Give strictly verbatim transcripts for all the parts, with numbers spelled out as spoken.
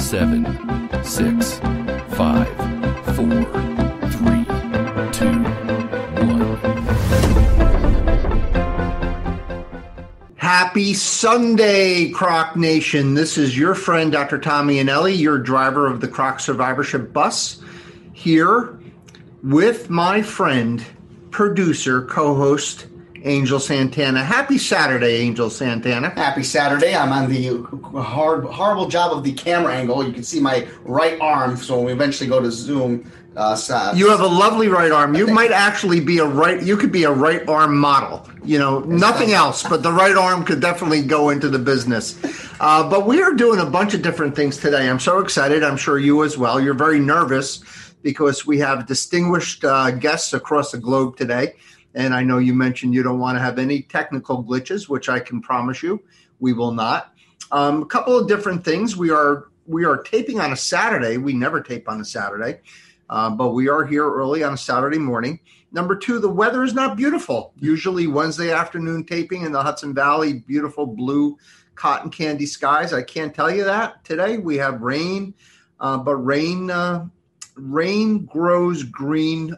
seven, six, five, four, three, two, one. Happy Sunday, Croc Nation. This is your friend, Doctor Tommy Anelli, your driver of the Croc Survivorship bus, here with my friend, producer, co-host, Angel Santana. Happy Saturday, Angel Santana. Happy Saturday. I'm on the hard, horrible job of the camera angle. You can see my right arm, so when we eventually go to Zoom. Uh, so, you have a lovely right arm. You might actually be a right, you could be a right arm model. You know, nothing else, but the right arm could definitely go into the business. Uh, but we are doing a bunch of different things today. I'm so excited. I'm sure you as well. You're very nervous because we have distinguished uh, guests across the globe today. And I know you mentioned you don't want to have any technical glitches, which I can promise you we will not. Um, a couple of different things. We are we are taping on a Saturday. We never tape on a Saturday, uh, but we are here early on a Saturday morning. Number two, the weather is not beautiful. Usually Wednesday afternoon taping in the Hudson Valley, beautiful blue cotton candy skies. I can't tell you that. Today we have rain, uh, but rain uh, rain grows green,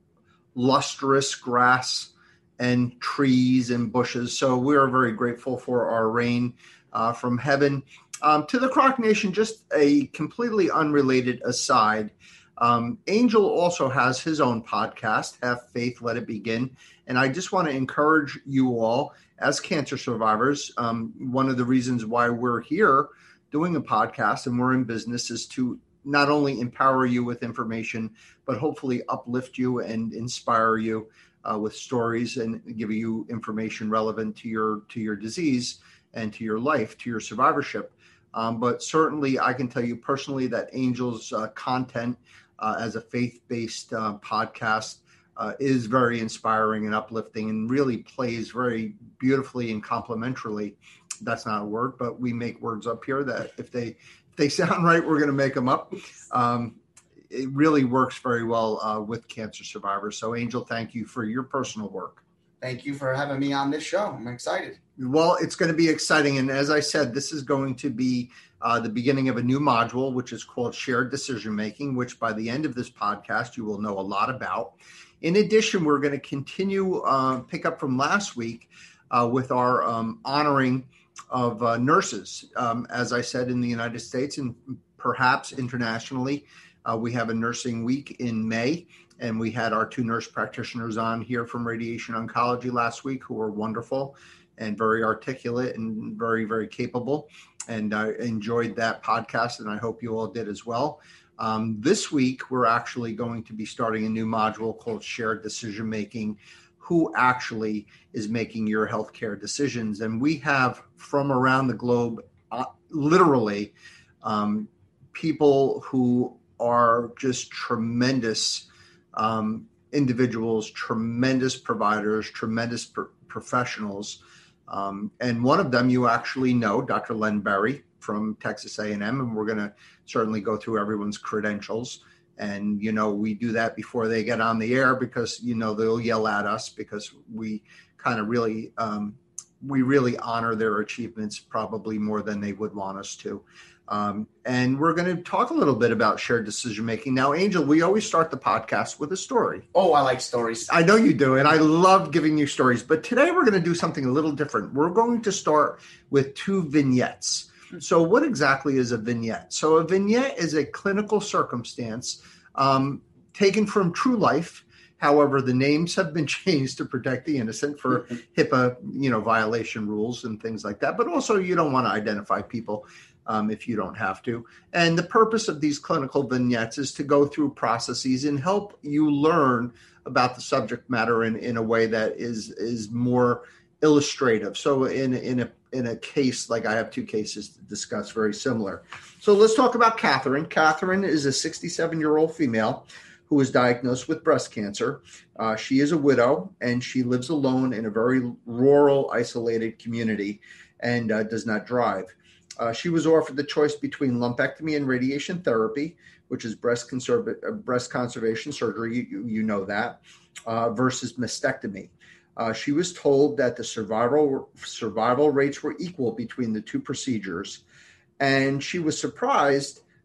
lustrous grass and trees and bushes. So we are very grateful for our rain uh, from heaven. Um, to the Croc Nation, just a completely unrelated aside. Um, Angel also has his own podcast, Have Faith, Let It Begin. And I just want to encourage you all as cancer survivors. Um, one of the reasons why we're here doing a podcast and we're in business is to not only empower you with information, but hopefully uplift you and inspire you uh, with stories and give you information relevant to your to your disease and to your life, to your survivorship. Um, but certainly I can tell you personally that Angel's uh, content uh, as a faith-based uh, podcast uh, is very inspiring and uplifting and really plays very beautifully and complementarily. That's not a word, but we make words up here that if they If they sound right, we're going to make them up. Um, it really works very well uh, with cancer survivors. So, Angel, thank you for your personal work. Thank you for having me on this show. I'm excited. Well, it's going to be exciting. And as I said, this is going to be uh, the beginning of a new module, which is called Shared Decision Making, which by the end of this podcast, you will know a lot about. In addition, we're going to continue, uh, pick up from last week uh, with our um, honoring of uh, nurses. Um, as I said, in the United States and perhaps internationally, uh, we have a nursing week in May, and we had our two nurse practitioners on here from Radiation Oncology last week who were wonderful and very articulate and very, very capable. And I enjoyed that podcast, and I hope you all did as well. Um, this week, we're actually going to be starting a new module called Shared Decision Making. Who actually is making your healthcare decisions? And we have from around the globe, uh, literally, um, people who are just tremendous um, individuals, tremendous providers, tremendous pro- professionals. Um, and one of them you actually know, Doctor Len Berry from Texas A and M, and we're going to certainly go through everyone's credentials. And, you know, we do that before they get on the air because, you know, they'll yell at us because we kind of really, um, we really honor their achievements probably more than they would want us to. Um, and we're going to talk a little bit about shared decision making. Now, Angel, we always start the podcast with a story. Oh, I like stories. I know you do. And I love giving you stories. But today we're going to do something a little different. We're going to start with two vignettes. So what exactly is a vignette? So a vignette is a clinical circumstance um, taken from true life. However, the names have been changed to protect the innocent for HIPAA, you know, violation rules and things like that. But also you don't want to identify people um, if you don't have to. And the purpose of these clinical vignettes is to go through processes and help you learn about the subject matter in, in a way that is is more illustrative. So in in a in a case, like I have two cases to discuss very similar. So let's talk about Catherine. Catherine is a sixty-seven-year-old female who was diagnosed with breast cancer. Uh, she is a widow, and she lives alone in a very rural, isolated community and uh, does not drive. Uh, she was offered the choice between lumpectomy and radiation therapy, which is breast, conserva- uh, breast conservation surgery, you, you know that, uh, versus mastectomy. Uh, she was told that the survival survival rates were equal between the two procedures, and she was surprised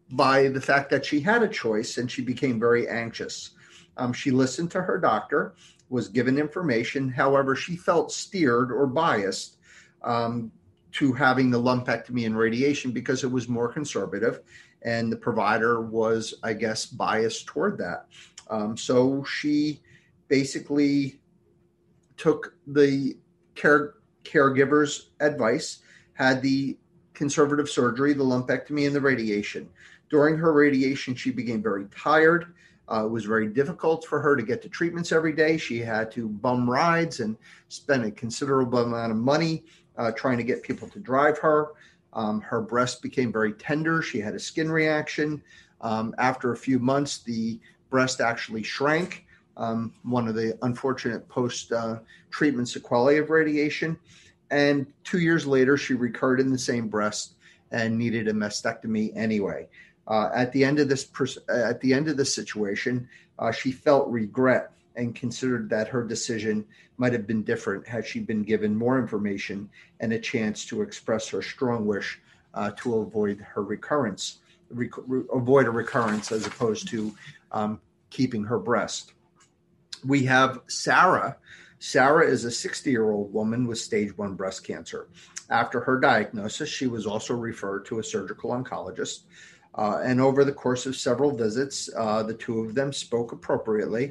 by the fact that she had a choice, and she became very anxious. Um, she listened to her doctor, was given information. However, she felt steered or biased um, to having the lumpectomy and radiation because it was more conservative, and the provider was, I guess, biased toward that. Um, so she basically took the care, caregiver's advice, had the conservative surgery, the lumpectomy, and the radiation. During her radiation, she became very tired. Uh, it was very difficult for her to get to treatments every day. She had to bum rides and spend a considerable amount of money uh, trying to get people to drive her. Um, her breast became very tender. She had a skin reaction. Um, after a few months, the breast actually shrank, um, one of the unfortunate post-treatment uh, sequelae of radiation. And two years later, she recurred in the same breast and needed a mastectomy anyway. Uh, at the end of this, pers- at the end of this situation, uh, she felt regret and considered that her decision might have been different had she been given more information and a chance to express her strong wish uh, to avoid her recurrence, rec- re- avoid a recurrence as opposed to um, keeping her breast. We have Sarah. Sarah is a sixty-year-old woman with stage one breast cancer. After her diagnosis, she was also referred to a surgical oncologist. Uh, and over the course of several visits, uh, the two of them spoke appropriately.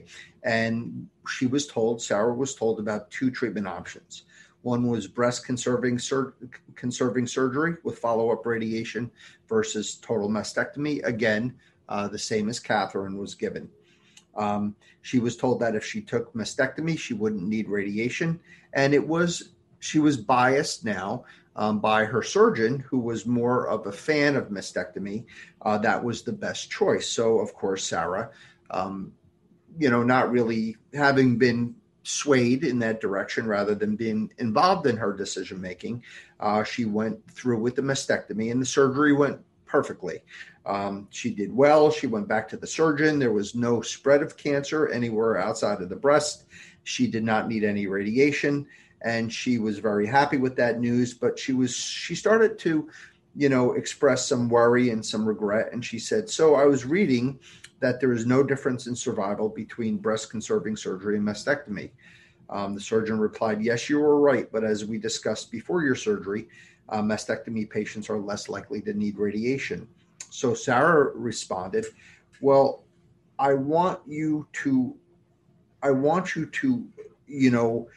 And she was told, Sarah was told about two treatment options. One was breast conserving, sur- conserving surgery with follow-up radiation versus total mastectomy. Again, uh, the same as Catherine was given. Um, she was told that if she took mastectomy, she wouldn't need radiation. And it was, she was biased now um, by her surgeon, who was more of a fan of mastectomy. Uh, that was the best choice. So, of course, Sarah, um, you know, not really having been swayed in that direction rather than being involved in her decision-making, uh, she went through with the mastectomy, and the surgery went perfectly. Um, she did well. She went back to the surgeon. There was no spread of cancer anywhere outside of the breast. She did not need any radiation, and she was very happy with that news. But she was she started to, you know, express some worry and some regret. And she said, "So I was reading that there is no difference in survival between breast conserving surgery and mastectomy." Um, the surgeon replied, "Yes, you were right. But as we discussed before your surgery, uh, mastectomy patients are less likely to need radiation." So Sarah responded, "Well, I want you to, I want you to, you know,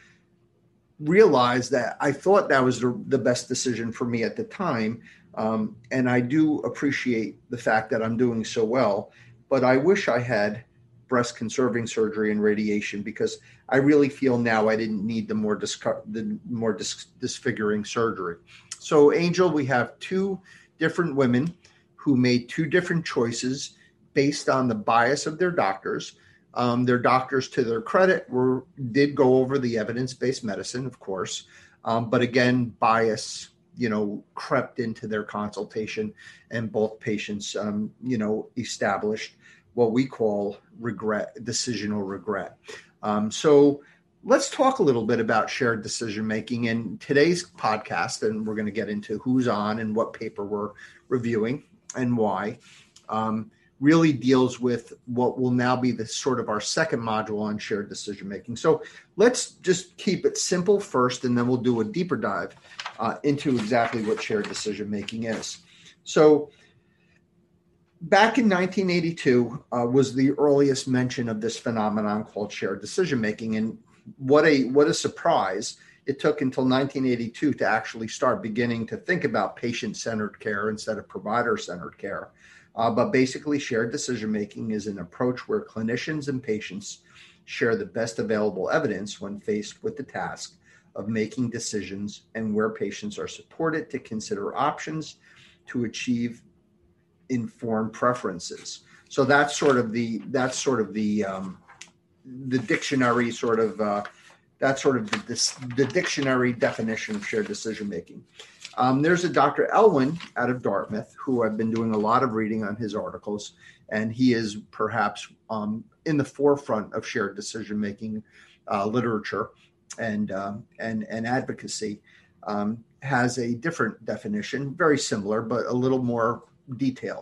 realize that I thought that was the, the best decision for me at the time. Um, and I do appreciate the fact that I'm doing so well, but I wish I had breast conserving surgery and radiation because I really feel now I didn't need the more dis- the more dis- disfiguring surgery." So, Angel, we have two different women who made two different choices based on the bias of their doctors. Um, their doctors, to their credit, were did go over the evidence-based medicine, of course, um, but again, bias, you know, crept into their consultation, and both patients, um, you know, established what we call regret, decisional regret. Um, so let's talk a little bit about shared decision-making in today's podcast, and we're going to get into who's on and what paper we're reviewing and why. Um, really deals with what will now be the sort of our second module on shared decision-making. So let's just keep it simple first, and then we'll do a deeper dive uh, into exactly what shared decision-making is. So back in nineteen eighty-two uh, was the earliest mention of this phenomenon called shared decision-making. And what a what a surprise. It took until nineteen eighty-two to actually start beginning to think about patient-centered care instead of provider-centered care. Uh, but basically, shared decision-making is an approach where clinicians and patients share the best available evidence when faced with the task of making decisions, and where patients are supported to consider options to achieve informed preferences. So that's sort of the that's sort of the um, the dictionary sort of uh, that's sort of the, this, the dictionary definition of shared decision-making. Um, there's a Doctor Elwin out of Dartmouth who I've been doing a lot of reading on his articles, and he is perhaps um, in the forefront of shared decision-making uh, literature and, um, and, and advocacy. Um, has a different definition, very similar, but a little more detailed.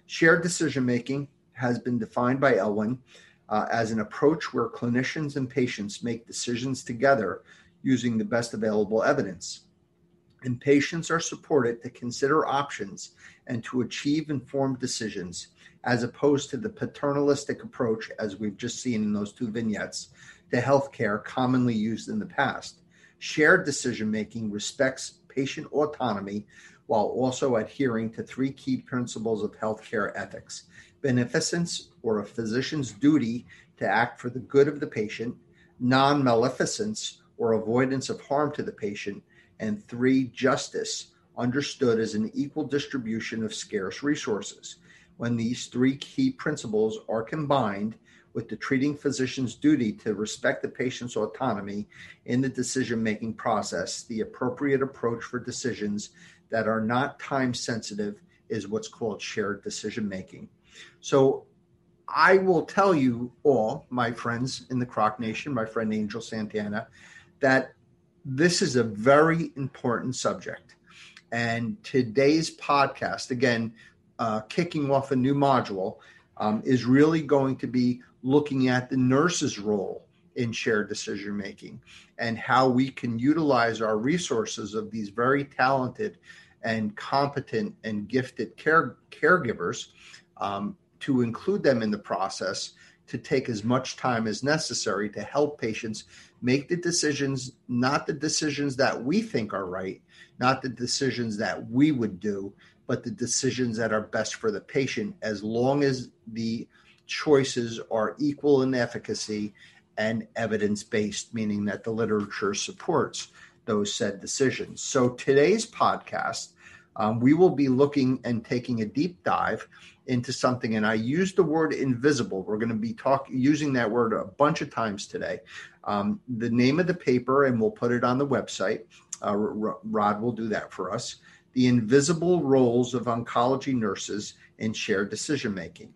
Shared decision-making has been defined by Elwin uh, as an approach where clinicians and patients make decisions together using the best available evidence. And patients are supported to consider options and to achieve informed decisions, as opposed to the paternalistic approach, as we've just seen in those two vignettes, to healthcare commonly used in the past. Shared decision-making respects patient autonomy while also adhering to three key principles of healthcare ethics: beneficence, or a physician's duty to act for the good of the patient; non-maleficence, or avoidance of harm to the patient; and three, justice, understood as an equal distribution of scarce resources. When these three key principles are combined with the treating physician's duty to respect the patient's autonomy in the decision-making process, the appropriate approach for decisions that are not time-sensitive is what's called shared decision-making. So I will tell you all, my friends in the Croc Nation, my friend Angel Santana, that this is a very important subject. And today's podcast, again, uh, kicking off a new module, um, is really going to be looking at the nurse's role in shared decision-making and how we can utilize our resources of these very talented and competent and gifted care caregivers um, to include them in the process, to take as much time as necessary to help patients make the decisions, not the decisions that we think are right, not the decisions that we would do, but the decisions that are best for the patient, as long as the choices are equal in efficacy and evidence-based, meaning that the literature supports those said decisions. So today's podcast, um, we will be looking and taking a deep dive into something, and I use the word invisible. We're going to be talking using that word a bunch of times today. Um, the name of the paper, and we'll put it on the website. Uh, Rod will do that for us. The Invisible Roles of Oncology Nurses in Shared Decision-Making.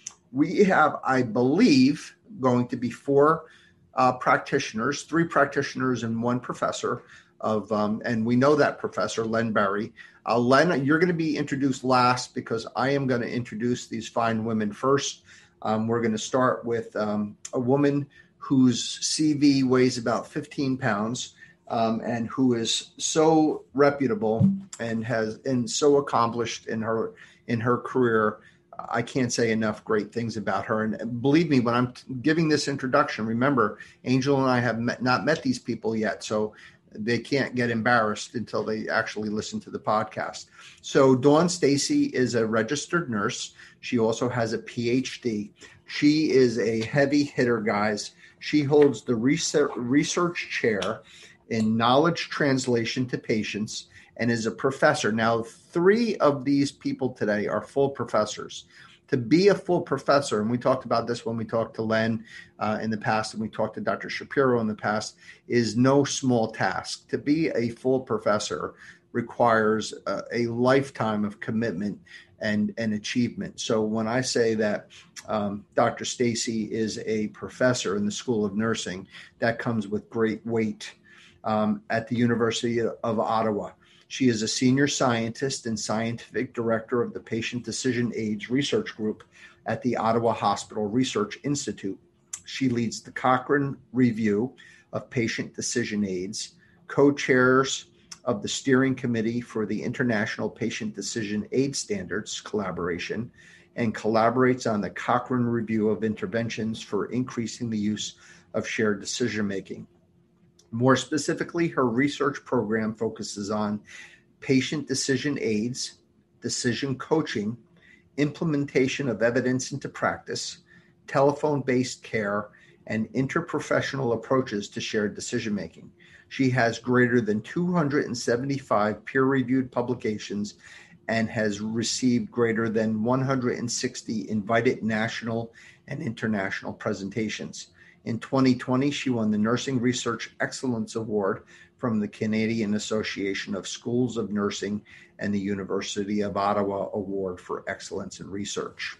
We have, I believe, going to be four uh, practitioners, three practitioners and one professor of, um, and we know that professor, Len Berry. Uh, Len, you're going to be introduced last because I am going to introduce these fine women first. Um, we're going to start with um, a woman whose C V weighs about fifteen pounds um, and who is so reputable and has and so accomplished in her in her career. I can't say enough great things about her. And believe me, when I'm giving this introduction, remember, Angel and I have met, not met these people yet, so they can't get embarrassed until they actually listen to the podcast. So Dawn Stacy is a registered nurse. She also has a P H D. She is a heavy hitter, guys. She holds the research, research chair in knowledge translation to patients and is a professor. Now, three of these people today are full professors. To be a full professor, and we talked about this when we talked to Len uh, in the past and we talked to Doctor Shapiro in the past, is no small task. To be a full professor requires uh, a lifetime of commitment and, and achievement. So when I say that um, Doctor Stacy is a professor in the School of Nursing, that comes with great weight um, at the University of Ottawa. She is a senior scientist and scientific director of the Patient Decision Aids Research Group at the Ottawa Hospital Research Institute. She leads the Cochrane Review of Patient Decision Aids, co-chairs of the Steering Committee for the International Patient Decision Aid Standards Collaboration, and collaborates on the Cochrane Review of Interventions for increasing the use of shared decision-making. More specifically, her research program focuses on patient decision aids, decision coaching, implementation of evidence into practice, telephone-based care, and interprofessional approaches to shared decision-making. She has greater than two hundred seventy-five peer-reviewed publications and has received greater than one hundred sixty invited national and international presentations. In twenty twenty, she won the Nursing Research Excellence Award from the Canadian Association of Schools of Nursing and the University of Ottawa Award for Excellence in Research.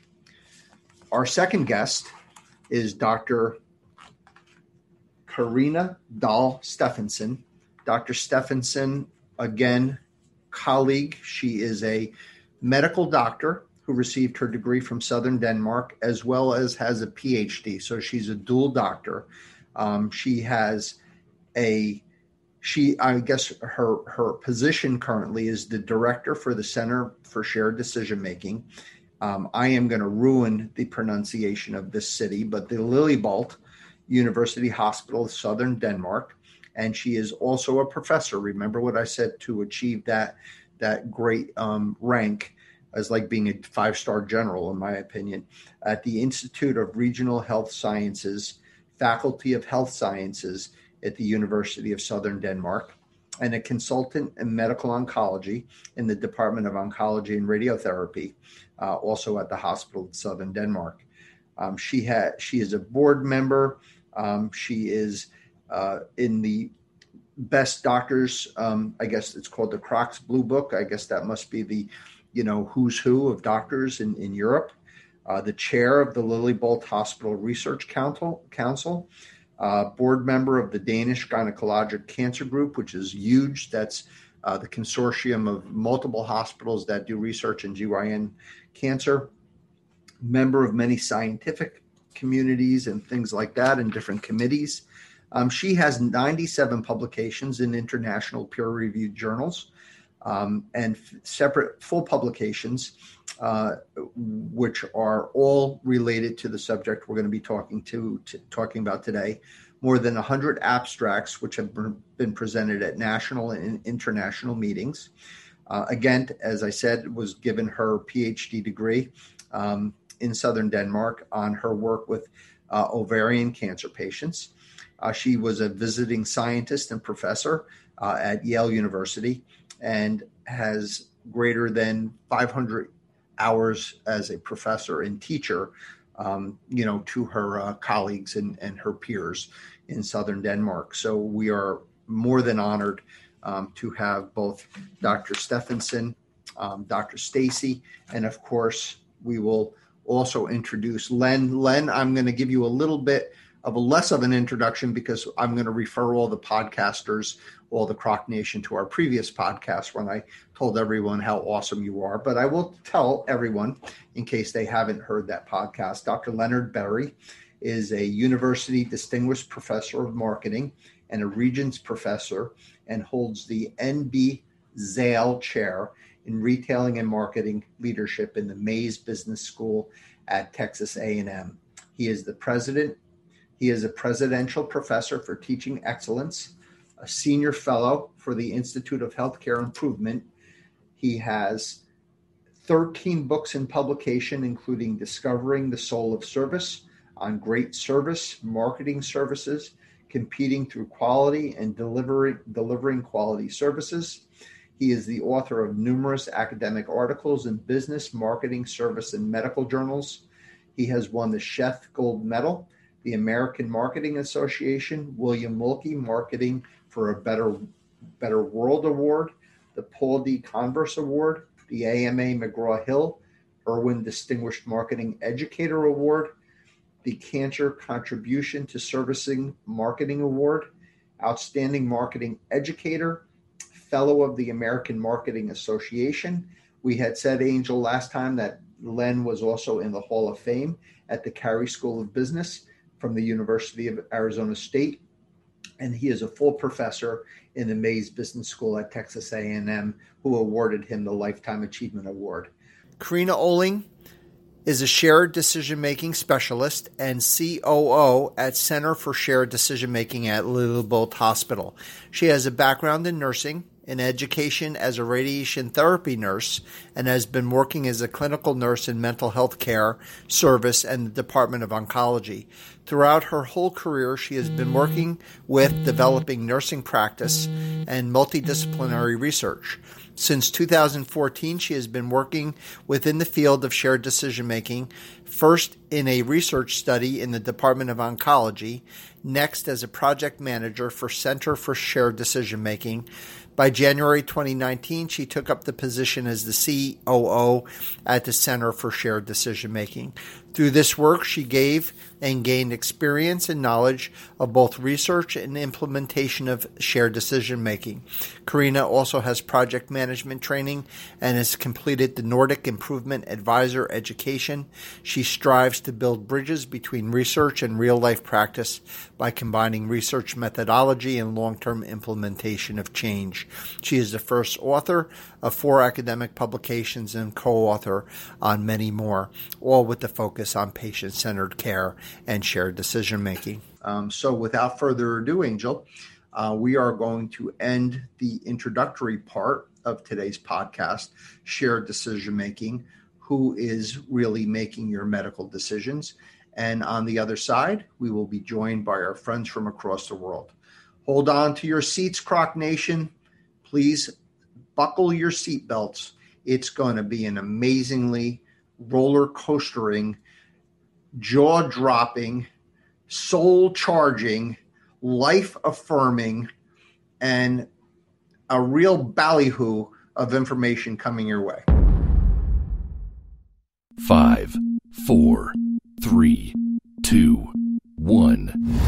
Our second guest is Doctor Karina Dahl Stephenson. Doctor Stephenson, again, colleague. She is a medical doctor who received her degree from Southern Denmark, as well as has a P H D. So she's a dual doctor. Um, she has a, she, I guess her, her position currently is the director for the Center for Shared Decision Making. Um, I am going to ruin the pronunciation of this city, but the Lillebolt University Hospital, Southern Denmark. And she is also a professor. Remember what I said, to achieve that, that great um, rank as like being a five-star general, in my opinion, at the Institute of Regional Health Sciences, Faculty of Health Sciences at the University of Southern Denmark, and a consultant in medical oncology in the Department of Oncology and Radiotherapy, uh, also at the hospital in Southern Denmark. Um, she had she is a board member. Um, she is uh, in the Best Doctors, um, I guess it's called the Crocs Blue Book. I guess that must be the, you know, who's who of doctors in, in Europe. Uh, the chair of the Lillebolt Hospital Research Council, Council uh, board member of the Danish Gynecologic Cancer Group, which is huge. That's uh, the consortium of multiple hospitals that do research in G Y N cancer. Member of many scientific communities and things like that, and different committees. Um, she has ninety-seven publications in international peer-reviewed journals, um, and f- separate full publications, uh, which are all related to the subject we're going to be talking to, to talking about today. More than one hundred abstracts, which have been presented at national and international meetings. Uh, again, as I said, was given her P H D degree um, in Southern Denmark on her work with uh, ovarian cancer patients. Uh, she was a visiting scientist and professor uh, at Yale University, and has greater than five hundred hours as a professor and teacher, um, you know, to her uh, colleagues and, and her peers in Southern Denmark. So we are more than honored um, to have both Doctor Stephenson, um, Doctor Stacy, and of course, we will also introduce Len. Len, I'm going to give you a little bit of a less of an introduction, because I'm going to refer all the podcasters, all the Croc Nation, to our previous podcast when I told everyone how awesome you are. But I will tell everyone, in case they haven't heard that podcast, Doctor Leonard Berry is a University Distinguished Professor of Marketing and a Regents Professor, and holds the N B Zale Chair in Retailing and Marketing Leadership in the Mays Business School at Texas A and M. He is the president He is a presidential professor for teaching excellence, a senior fellow for the Institute of Healthcare Improvement. He has thirteen books in publication, including Discovering the Soul of Service, on great service, marketing services, competing through quality, and delivering, delivering quality services. He is the author of numerous academic articles in business, marketing, service, and medical journals. He has won the Sheth Gold Medal, the American Marketing Association, William Wilkie Marketing for a Better, Better World Award, the Paul D. Converse Award, the A M A McGraw-Hill Irwin Distinguished Marketing Educator Award, the Cancer Contribution to Servicing Marketing Award, Outstanding Marketing Educator, Fellow of the American Marketing Association. We had said, Angel, last time that Len was also in the Hall of Fame at the Carey School of Business from the University of Arizona State, and he is a full professor in the Mays Business School at Texas A and M, who awarded him the Lifetime Achievement Award. Karina Oling is a shared decision-making specialist and C O O at Center for Shared Decision Making at Lillebolt Hospital. She has a background in nursing, in education as a radiation therapy nurse, and has been working as a clinical nurse in mental health care service and the Department of Oncology. Throughout her whole career, she has been working with developing nursing practice and multidisciplinary research. Since two thousand fourteen, she has been working within the field of shared decision-making, first in a research study in the Department of Oncology, next as a project manager for Center for Shared Decision-Making, By January twenty nineteen, she took up the position as the C O O at the Center for Shared Decision Making. Through this work, she gave and gained experience and knowledge of both research and implementation of shared decision making. Karina also has project management training and has completed the Nordic Improvement Advisor education. She strives to build bridges between research and real-life practice by combining research methodology and long-term implementation of change. She is the first author of four academic publications and co-author on many more, all with the focus on patient-centered care and shared decision-making. Um, so without further ado, Angel, uh, we are going to end the introductory part of today's podcast, Shared Decision-Making, who is really making your medical decisions. And on the other side, we will be joined by our friends from across the world. Hold on to your seats, Croc Nation. Please buckle your seatbelts. It's going to be an amazingly roller coastering, jaw-dropping, soul-charging, life-affirming, and a real ballyhoo of information coming your way. Five, four, three, two, one.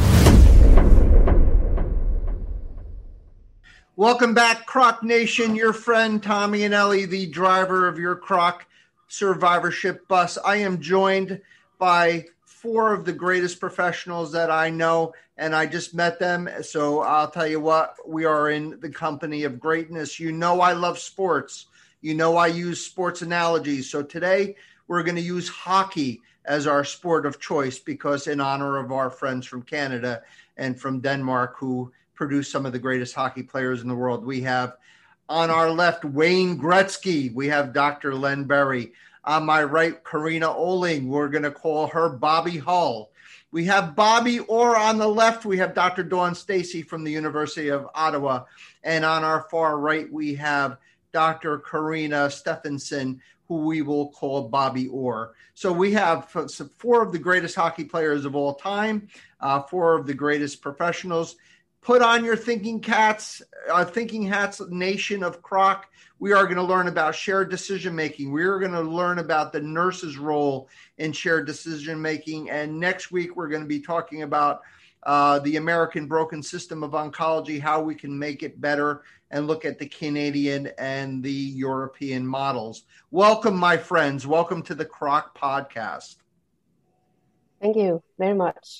Welcome back, Croc Nation. Your friend Tommy and Ellie, the driver of your Croc survivorship bus. I am joined by four of the greatest professionals that I know, and I just met them. So I'll tell you what, we are in the company of greatness. You know I love sports. You know I use sports analogies. So today we're going to use hockey as our sport of choice because in honor of our friends from Canada and from Denmark who produce some of the greatest hockey players in the world. We have on our left, Wayne Gretzky. We have Doctor Len Berry. On my right, Karina Oling. We're going to call her Bobby Hull. We have Bobby Orr on the left. We have Doctor Dawn Stacy from the University of Ottawa. And on our far right, we have Doctor Karina Stephenson, who we will call Bobby Orr. So we have four of the greatest hockey players of all time, uh, four of the greatest professionals. Put on your thinking cats, uh, thinking hats, nation of Croc. We are going to learn about shared decision-making. We are going to learn about the nurse's role in shared decision-making. And next week, we're going to be talking about uh, the American broken system of oncology, how we can make it better, and look at the Canadian and the European models. Welcome, my friends. Welcome to the Croc Podcast. Thank you very much.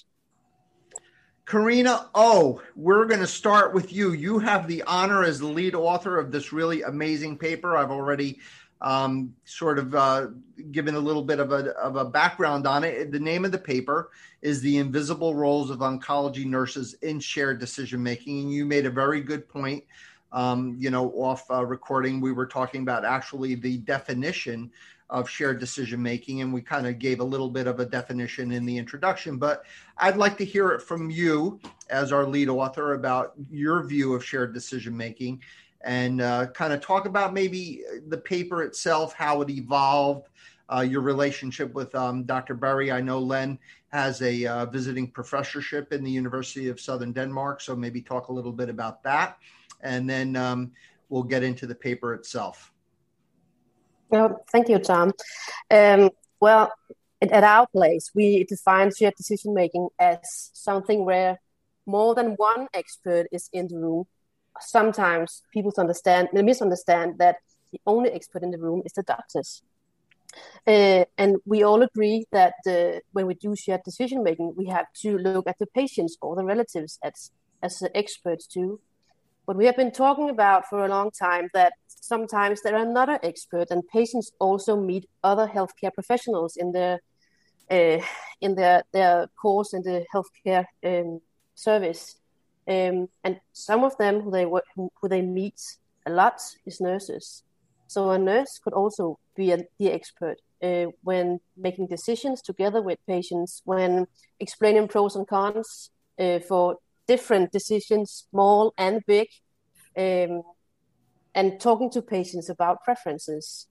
Karina O, we're going to start with you. You have the honor as the lead author of this really amazing paper. I've already um, sort of uh, given a little bit of a, of a background on it. The name of the paper is The Invisible Roles of Oncology Nurses in Shared Decision-Making. And you made a very good point. Um, you know, off uh, recording, we were talking about actually the definition of shared decision-making, and we kind of gave a little bit of a definition in the introduction, but I'd like to hear it from you as our lead author about your view of shared decision-making and uh, kind of talk about maybe the paper itself, how it evolved, uh, your relationship with um, Doctor Berry. I know Len has a uh, visiting professorship in the University of Southern Denmark, so maybe talk a little bit about that, and then um, we'll get into the paper itself. Well, thank you, Tom. Um, well, at, at our place, we define shared decision-making as something where more than one expert is in the room. Sometimes people understand, they misunderstand that the only expert in the room is the doctors. Uh, and we all agree that uh, when we do shared decision-making, we have to look at the patients or the relatives as, as the experts too. But we have been talking about for a long time that sometimes there are another expert, and patients also meet other healthcare professionals in their uh, in their, their course in the healthcare um, service. Um, and some of them who they work, who, who they meet a lot is nurses. So a nurse could also be a, the expert uh, when making decisions together with patients, when explaining pros and cons uh, for different decisions, small and big, um, and talking to patients about preferences.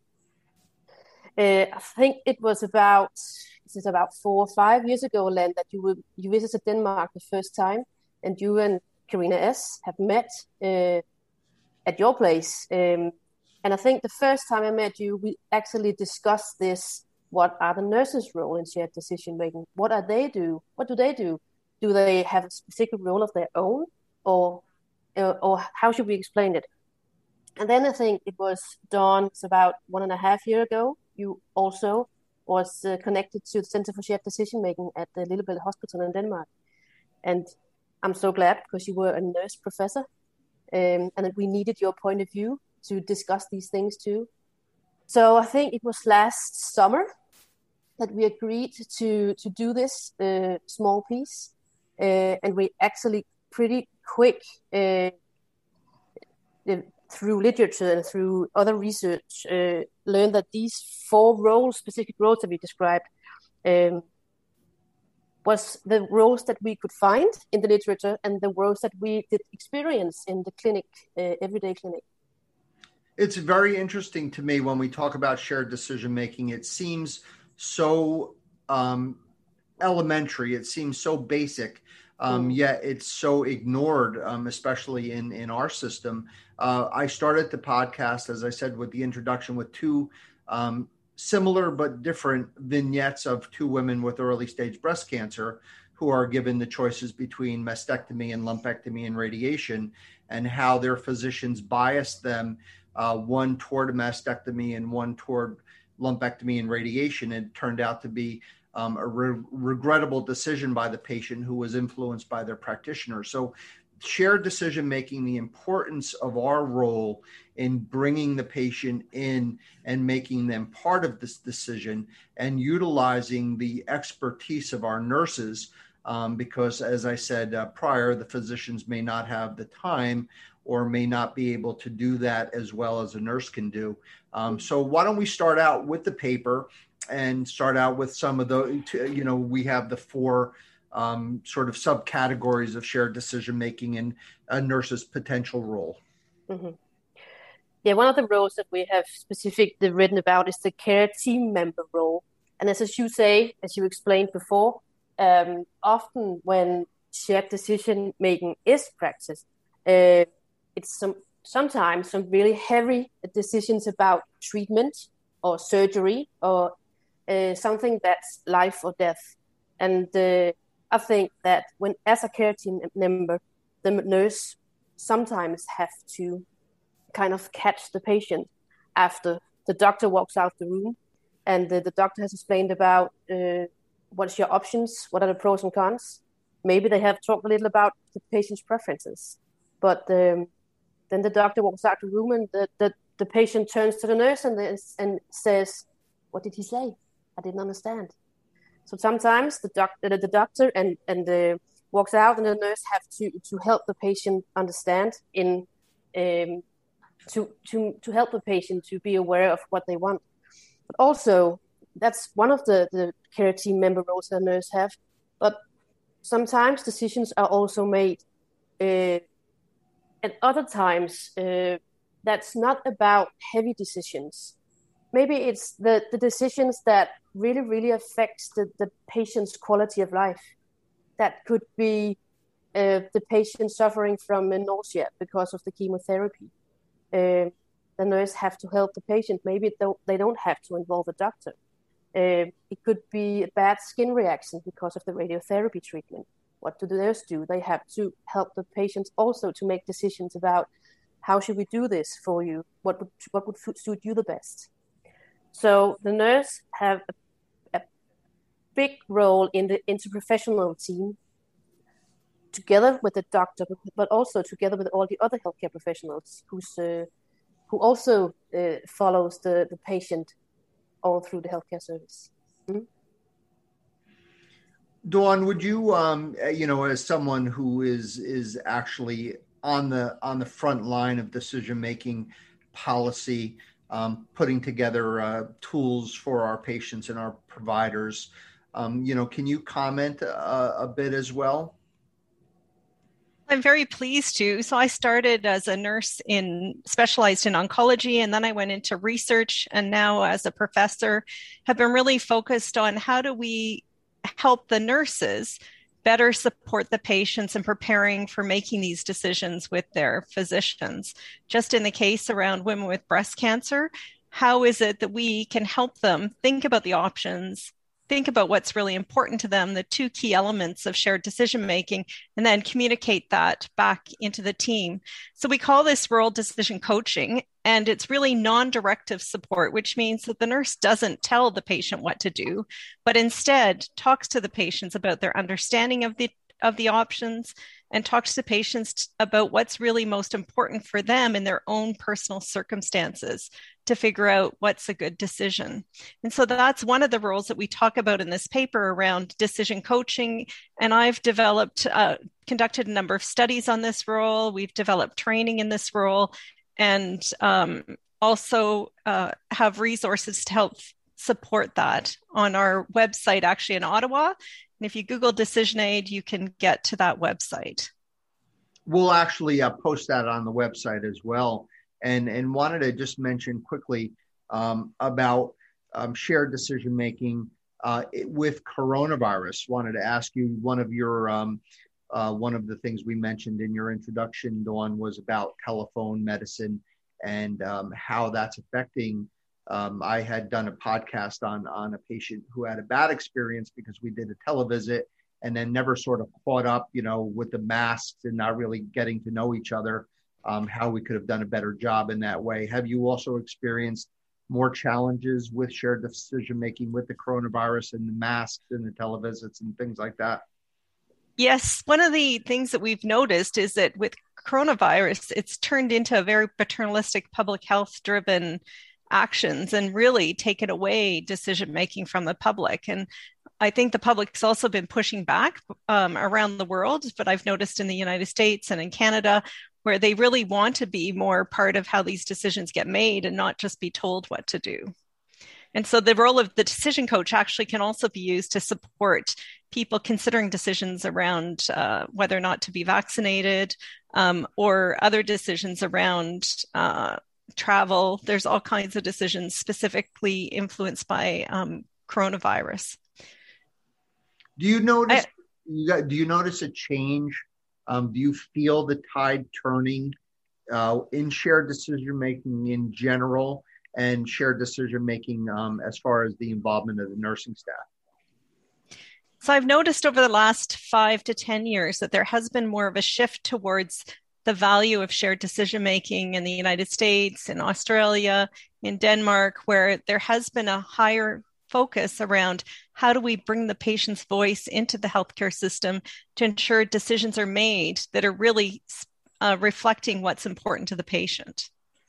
Uh, I think it was about this is about four or five years ago, Len, that you were, you visited Denmark the first time, and you and Karina S have met uh, at your place. Um, and I think the first time I met you, we actually discussed this. What are the nurses' role in shared decision making? What are they do? What do they do? Do they have a specific role of their own, or uh, or how should we explain it? And then I think it was Dawn. It's about one and a half year ago. You also was uh, connected to the Center for Shared Decision Making at the Lillebælt Hospital in Denmark, and I'm so glad because you were a nurse professor, um, and we needed your point of view to discuss these things too. So I think it was last summer that we agreed to to do this uh, small piece, uh, and we actually pretty quick uh, through literature and through other research uh, learned that these four roles, specific roles that we described, um, was the roles that we could find in the literature and the roles that we did experience in the clinic, uh, everyday clinic. It's very interesting to me when we talk about shared decision making. It seems so um, elementary. It seems so basic, um, mm. yet it's so ignored, um, especially in, in our system. Uh, I started the podcast, as I said, with the introduction with two um, similar but different vignettes of two women with early stage breast cancer who are given the choices between mastectomy and lumpectomy and radiation, and how their physicians biased them, uh, one toward a mastectomy and one toward lumpectomy and radiation. It turned out to be um, a re- regrettable decision by the patient who was influenced by their practitioner. So shared decision making, the importance of our role in bringing the patient in and making them part of this decision, and utilizing the expertise of our nurses, um, because as I said uh, prior, the physicians may not have the time or may not be able to do that as well as a nurse can do. Um, so why don't we start out with the paper and start out with some of the, you know, we have the four Um, sort of subcategories of shared decision making and a nurse's potential role. Mm-hmm. Yeah, one of the roles that we have specifically written about is the care team member role. And as, as you say, as you explained before, um, often when shared decision making is practiced, uh, it's some sometimes some really heavy decisions about treatment or surgery or uh, something that's life or death. And uh, I think that when, as a care team member, the nurse sometimes have to kind of catch the patient after the doctor walks out the room, and the, the doctor has explained about uh, what's your options, what are the pros and cons. Maybe they have talked a little about the patient's preferences, but um, then the doctor walks out the room, and the, the, the patient turns to the nurse and, the, and says, "What did he say? I didn't understand." So sometimes the doctor, the doctor, and and the walks out, and the nurse have to, to help the patient understand in um, to to to help the patient to be aware of what they want. But also, that's one of the, the care team member roles that nurse have. But sometimes decisions are also made, uh, at other times uh, that's not about heavy decisions. Maybe it's the, the decisions that really, really affects the, the patient's quality of life. That could be uh, the patient suffering from nausea because of the chemotherapy. Uh, the nurse have to help the patient. Maybe don't, they don't have to involve a doctor. Uh, it could be a bad skin reaction because of the radiotherapy treatment. What do the nurse do? They have to help the patient also to make decisions about how should we do this for you? What would, what would suit you the best? So the nurse have a, a big role in the interprofessional team, together with the doctor, but also together with all the other healthcare professionals who's, uh, who also uh, follows the, the patient all through the healthcare service. Mm-hmm. Dawn, would you, um, you know, as someone who is is actually on the on the front line of decision making policy, Um, putting together uh, tools for our patients and our providers, um, you know, can you comment uh, a bit as well? I'm very pleased to. So I started as a nurse in specialized in oncology, and then I went into research, and now as a professor have been really focused on how do we help the nurses better support the patients in preparing for making these decisions with their physicians. Just in the case around women with breast cancer, how is it that we can help them think about the options, think about what's really important to them, the two key elements of shared decision-making, and then communicate that back into the team. So we call this role decision coaching, and it's really non-directive support, which means that the nurse doesn't tell the patient what to do, but instead talks to the patients about their understanding of the of the options and talks to patients about what's really most important for them in their own personal circumstances to figure out what's a good decision. And so that's one of the roles that we talk about in this paper around decision coaching. And I've developed, uh, conducted a number of studies on this role. We've developed training in this role, and um, also uh, have resources to help support that on our website, actually in Ottawa. And if you Google Decision Aid, you can get to that website. We'll actually uh, post that on the website as well. And, and wanted to just mention quickly um, about um, shared decision-making uh, with coronavirus. Wanted to ask you, one of your, um, uh, one of the things we mentioned in your introduction, Dawn, was about telephone medicine and um, how that's affecting. Um, I had done a podcast on, on a patient who had a bad experience because we did a televisit and then never sort of caught up, you know, with the masks and not really getting to know each other, um, how we could have done a better job in that way. Have you also experienced more challenges with shared decision-making with the coronavirus and the masks and the televisits and things like that? Yes. One of the things that we've noticed is that with coronavirus, it's turned into a very paternalistic, public health driven actions and really taken away decision-making from the public. And I think the public's also been pushing back um, around the world, but I've noticed in the United States and in Canada, where they really want to be more part of how these decisions get made and not just be told what to do. And so the role of the decision coach actually can also be used to support people considering decisions around uh, whether or not to be vaccinated um, or other decisions around uh, travel. There's all kinds of decisions specifically influenced by um, coronavirus. Do you notice? I, do you notice a change? Um, do you feel the tide turning uh, in shared decision making in general, and shared decision making um, as far as the involvement of the nursing staff? So I've noticed over the last five to ten years that there has been more of a shift towards the value of shared decision-making in the United States, in Australia, in Denmark, where there has been a higher focus around how do we bring the patient's voice into the healthcare system to ensure decisions are made that are really uh, reflecting what's important to the patient.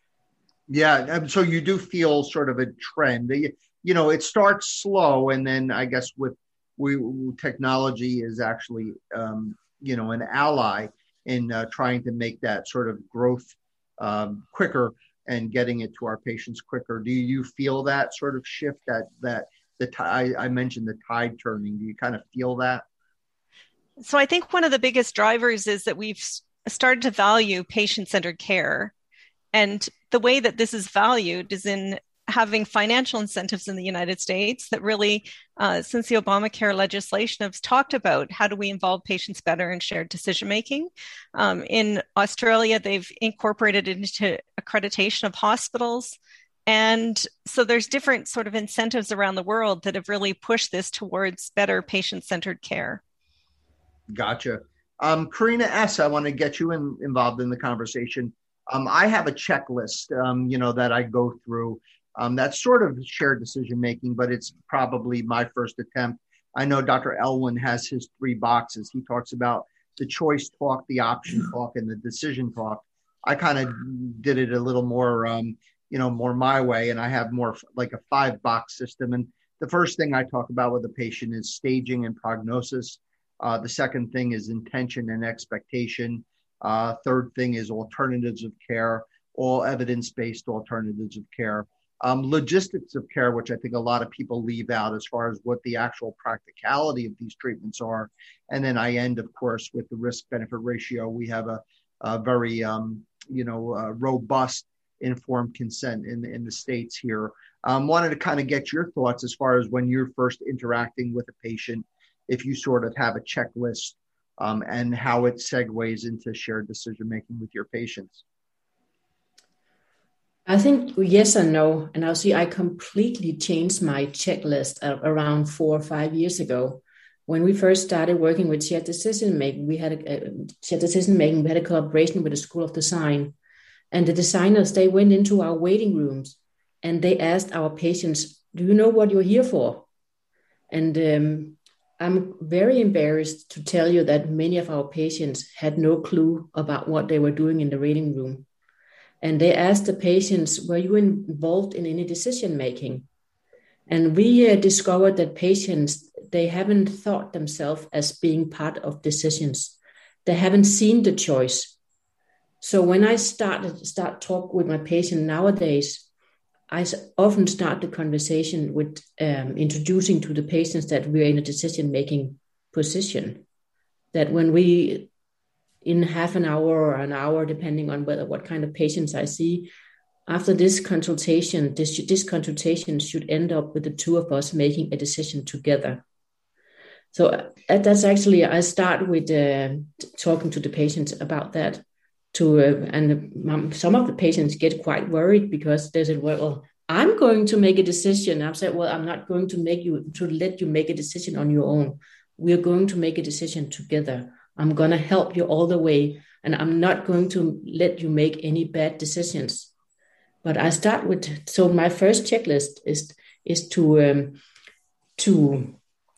Yeah, so you do feel sort of a trend. You know, it starts slow, and then I guess with we technology is actually, um, you know, an ally in uh, trying to make that sort of growth um, quicker and getting it to our patients quicker. Do you feel that sort of shift, that that the tide, I mentioned the tide turning? Do you kind of feel that? So I think one of the biggest drivers is that we've started to value patient-centered care. And the way that this is valued is in having financial incentives in the United States that really, uh, since the Obamacare legislation, have talked about how do we involve patients better in shared decision-making. Um, in Australia, they've incorporated it into accreditation of hospitals. And so there's different sort of incentives around the world that have really pushed this towards better patient-centered care. Gotcha. Um, Karina S., I want to get you in, involved in the conversation. Um, I have a checklist, um, you know, that I go through. Um, that's sort of shared decision-making, but it's probably my first attempt. I know Doctor Elwin has his three boxes. He talks about the choice talk, the option talk, and the decision talk. I kind of did it a little more, um, you know, more my way, and I have more like a five-box system. And the first thing I talk about with a patient is staging and prognosis. Uh, the second thing is intention and expectation. Uh, third thing is alternatives of care, all evidence-based alternatives of care. Um, logistics of care, which I think a lot of people leave out as far as what the actual practicality of these treatments are. And then I end, of course, with the risk-benefit ratio. We have a, a very, um, you know, uh, robust informed consent in, in the States here. Um, wanted to kind of get your thoughts as far as when you're first interacting with a patient if you sort of have a checklist um, and how it segues into shared decision making with your patients? I think yes and no. And I'll see, I completely changed my checklist around four or five years ago. When we first started working with shared decision making, we had a, a shared decision making, we had a collaboration with the School of Design. And the designers, they went into our waiting rooms and they asked our patients, do you know what you're here for? And um, I'm very embarrassed to tell you that many of our patients had no clue about what they were doing in the waiting room. And they asked the patients, were you involved in any decision making? And we uh, discovered that patients, they haven't thought themselves as being part of decisions. They haven't seen the choice. So when I started start talk with my patient nowadays, I often start the conversation with um, introducing to the patients that we're in a decision-making position. That when we, in half an hour or an hour, depending on whether what kind of patients I see, after this consultation, this, this consultation should end up with the two of us making a decision together. So uh, that's actually, I start with uh, talking to the patients about that. To uh, and um, some of the patients get quite worried because they said, well, I'm going to make a decision. I've said, well, I'm not going to make you, to let you make a decision on your own. We're going to make a decision together. I'm going to help you all the way. And I'm not going to let you make any bad decisions. But I start with, so my first checklist is, is to, um, to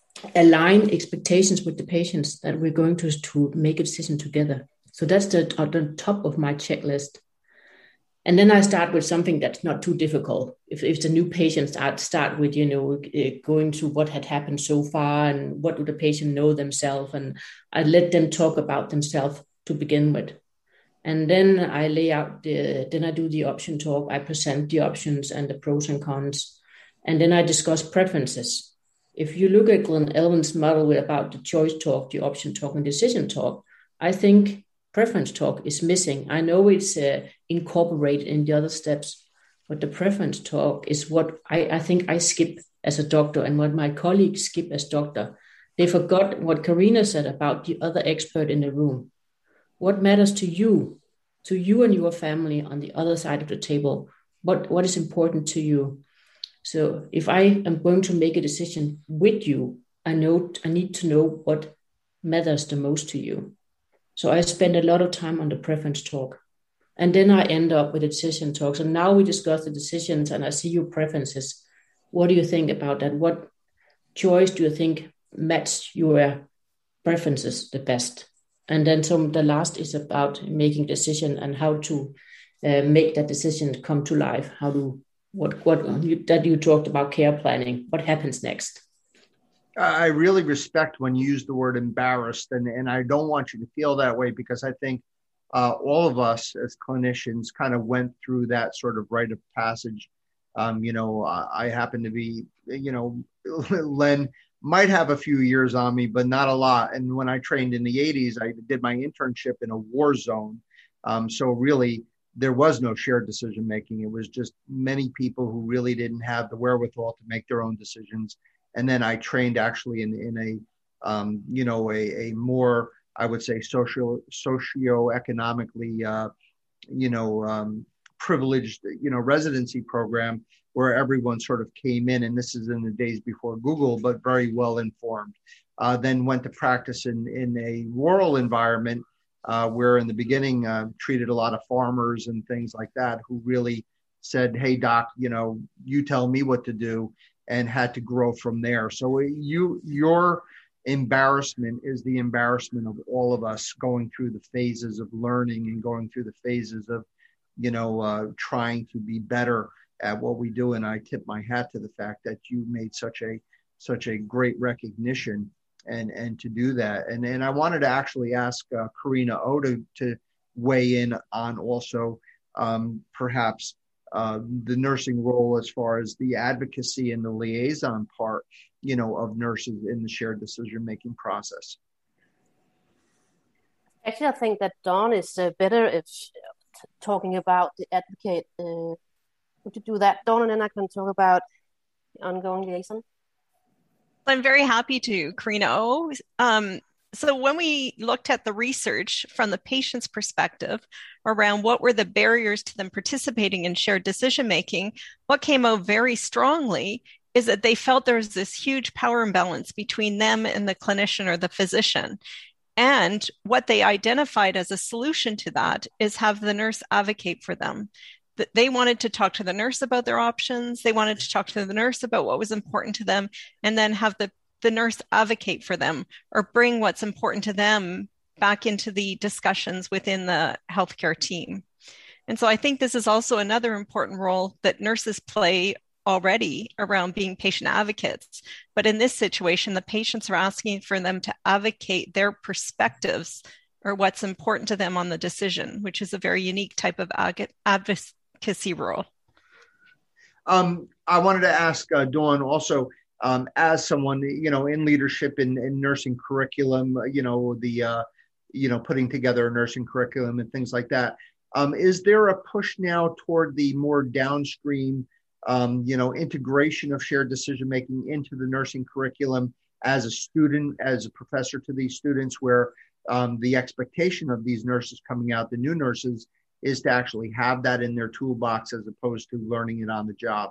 align expectations with the patients that we're going to, to make a decision together. So that's the, at the top of my checklist. And then I start with something that's not too difficult. If, if the new patients start, start with, you know, going to what had happened so far and what do the patient know themselves. And I let them talk about themselves to begin with. And then I lay out, the, then I do the option talk. I present the options and the pros and cons. And then I discuss preferences. If you look at Glenn Elvin's model about the choice talk, the option talk, and decision talk, I think preference talk is missing. I know it's uh, incorporated in the other steps, but the preference talk is what I, I think I skip as a doctor and what my colleagues skip as doctor. They forgot what Karina said about the other expert in the room. What matters to you, to you and your family on the other side of the table? What, what is important to you? So if I am going to make a decision with you, I know I need to know what matters the most to you. So I spend a lot of time on the preference talk. And then I end up with a decision talk. So now we discuss the decisions and I see your preferences. What do you think about that? What choice do you think match your preferences the best? And then some, the last is about making decision and how to uh, make that decision come to life. How to, what, what you, that you talked about care planning. What happens next? I really respect when you use the word embarrassed, and, and I don't want you to feel that way because I think uh, all of us as clinicians kind of went through that sort of rite of passage. Um, you know, I happen to be, you know, Len might have a few years on me, but not a lot. And when I trained in the eighties, I did my internship in a war zone. Um, so really, there was no shared decision making. It was just many people who really didn't have the wherewithal to make their own decisions. And then I trained actually in, in a, um, you know, a, a more, I would say, social, socio-economically, uh, you know, um, privileged, you know, residency program where everyone sort of came in. And this is in the days before Google, but very well informed. Uh, then went to practice in, in a rural environment uh, where in the beginning uh, treated a lot of farmers and things like that who really said, hey, doc, you know, you tell me what to do. And had to grow from there. So you, your embarrassment is the embarrassment of all of us going through the phases of learning and going through the phases of, you know, uh, trying to be better at what we do. And I tip my hat to the fact that you made such a such a great recognition and and to do that. And and I wanted to actually ask uh, Karina O to to weigh in on also um, perhaps. Uh, the nursing role as far as the advocacy and the liaison part, you know, of nurses in the shared decision-making process. Actually, I think that Dawn is uh, better if t- talking about the advocate. Uh, would you do that, Dawn, and then I can talk about the ongoing liaison? I'm very happy to, Karina O. Um, so when we looked at the research from the patient's perspective around what were the barriers to them participating in shared decision-making, what came out very strongly is that they felt there was this huge power imbalance between them and the clinician or the physician. And what they identified as a solution to that is have the nurse advocate for them. That they wanted to talk to the nurse about their options. They wanted to talk to the nurse about what was important to them, and then have the, the nurse advocate for them or bring what's important to them back into the discussions within the healthcare team. And so I think this is also another important role that nurses play already around being patient advocates. But in this situation, the patients are asking for them to advocate their perspectives or what's important to them on the decision, which is a very unique type of ag- advocacy role. Um, I wanted to ask uh, Dawn also, um, as someone, you know, in leadership in, in nursing curriculum, you know, the, uh, you know, putting together a nursing curriculum and things like that. Um, is there a push now toward the more downstream, um, you know, integration of shared decision-making into the nursing curriculum as a student, as a professor to these students, where um, the expectation of these nurses coming out, the new nurses, is to actually have that in their toolbox as opposed to learning it on the job?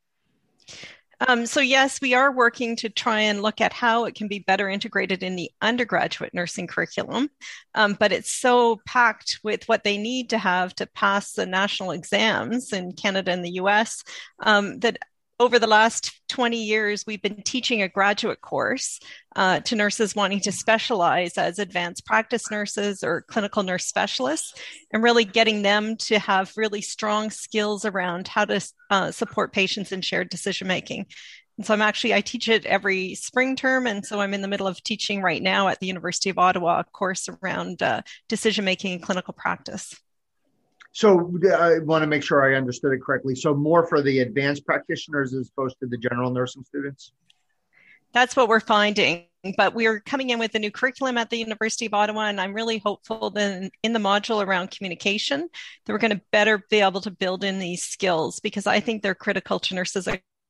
Um, so yes, we are working to try and look at how it can be better integrated in the undergraduate nursing curriculum, um, but it's so packed with what they need to have to pass the national exams in Canada and the U S um, that over the last twenty years, we've been teaching a graduate course uh, to nurses wanting to specialize as advanced practice nurses or clinical nurse specialists, and really getting them to have really strong skills around how to uh, support patients in shared decision-making. And so I'm actually, I teach it every spring term. And so I'm in the middle of teaching right now at the University of Ottawa a course around uh, decision-making in clinical practice. So I want to make sure I understood it correctly. So more for the advanced practitioners as opposed to the general nursing students? That's what we're finding. But we're coming in with a new curriculum at the University of Ottawa, and I'm really hopeful that in the module around communication, that we're going to better be able to build in these skills, because I think they're critical to nurses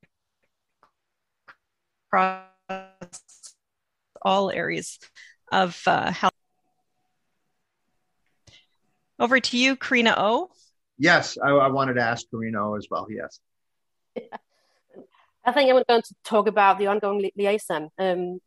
across all areas of uh, health. Over to you, Karina O. Yes, I, I wanted to ask Karina O as well, yes. Yeah. I think I'm going to talk about the ongoing li- liaison. Um,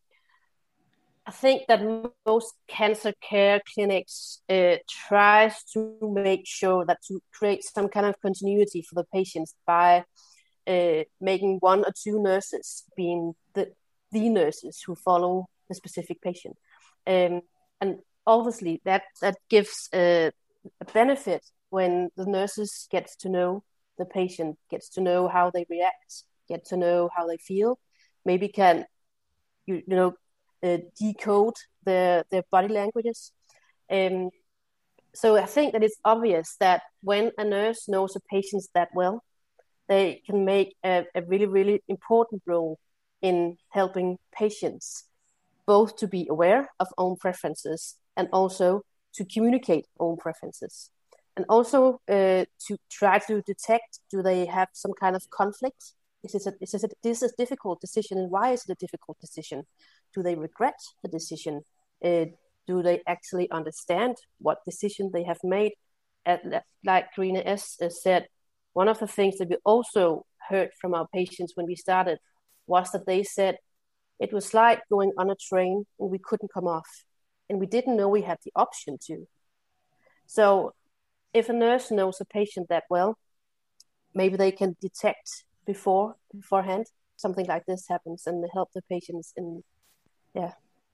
I think that most cancer care clinics uh, tries to make sure that to create some kind of continuity for the patients by uh, making one or two nurses being the, the nurses who follow the specific patient. Um, and obviously that, that gives uh, a benefit when the nurses get to know the patient, gets to know how they react, get to know how they feel, maybe can you, you know uh, decode their their body languages. Um, so I think that it's obvious that when a nurse knows a patient that well, they can make a, a really really important role in helping patients both to be aware of own preferences and also to communicate own preferences, and also uh, to try to detect, do they have some kind of conflict? Is this a, is this a, this is a difficult decision, and why is it a difficult decision? Do they regret the decision? Uh, do they actually understand what decision they have made? And like Karina S. said, one of the things that we also heard from our patients when we started was that they said it was like going on a train and we couldn't come off. And we didn't know we had the option to. So if a nurse knows a patient that well, maybe they can detect before beforehand something like this happens and help the patients in, yeah,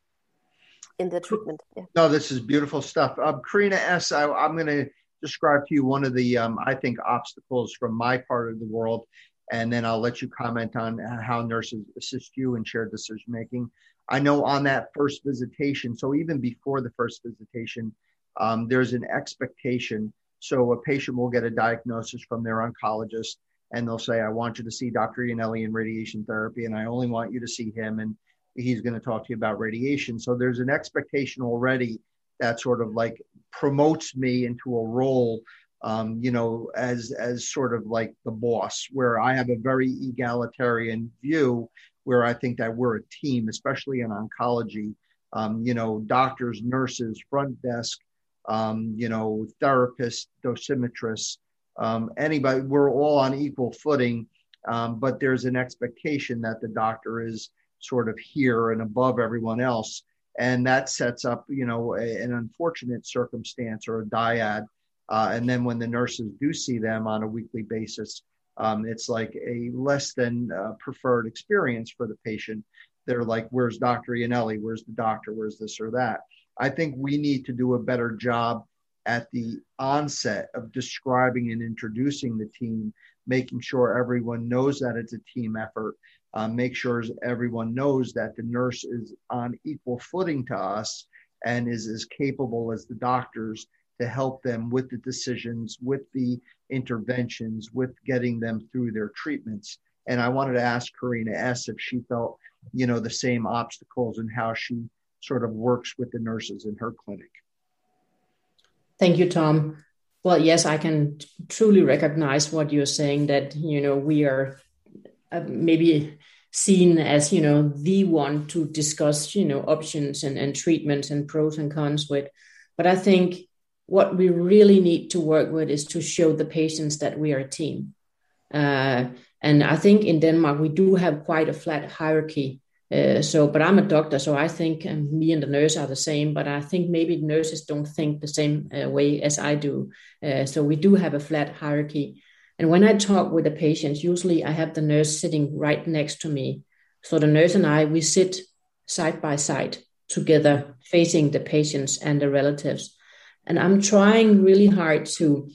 in the treatment. Yeah. No, this is beautiful stuff. Um, Karina S., I, I'm going to describe to you one of the, um, I think, obstacles from my part of the world, and then I'll let you comment on how nurses assist you in shared decision-making. I know on that first visitation, so even before the first visitation, um, there's an expectation. So a patient will get a diagnosis from their oncologist, and they'll say, I want you to see Doctor Iannelli in radiation therapy, and I only want you to see him, and he's going to talk to you about radiation. So there's an expectation already that sort of like promotes me into a role, um, you know, as, as sort of like the boss, where I have a very egalitarian view where I think that we're a team, especially in oncology. Um, you know, doctors, nurses, front desk, um, you know, therapists, dosimetrists, um, anybody, we're all on equal footing. Um, but there's an expectation that the doctor is sort of here and above everyone else. And that sets up, you know, a, an unfortunate circumstance or a dyad. Uh, and then when the nurses do see them on a weekly basis, um, it's like a less than uh, preferred experience for the patient. They're like, where's Doctor Iannelli? Where's the doctor? Where's this or that? I think we need to do a better job at the onset of describing and introducing the team, making sure everyone knows that it's a team effort. Uh, make sure everyone knows that the nurse is on equal footing to us and is as capable as the doctors to help them with the decisions, with the interventions, with getting them through their treatments. And I wanted to ask Karina S. if she felt, you know, the same obstacles and how she sort of works with the nurses in her clinic. Thank you, Tom. Well, yes, I can t- truly recognize what you're saying, that, you know, we are uh, maybe seen as, you know, the one to discuss, you know, options and, and treatments and pros and cons with. But I think what we really need to work with is to show the patients that we are a team. Uh, and I think in Denmark, we do have quite a flat hierarchy. Uh, so, but I'm a doctor, so I think um, me and the nurse are the same, but I think maybe nurses don't think the same uh, way as I do. Uh, so we do have a flat hierarchy. And when I talk with the patients, usually I have the nurse sitting right next to me. So the nurse and I, we sit side by side together, facing the patients and the relatives. And I'm trying really hard to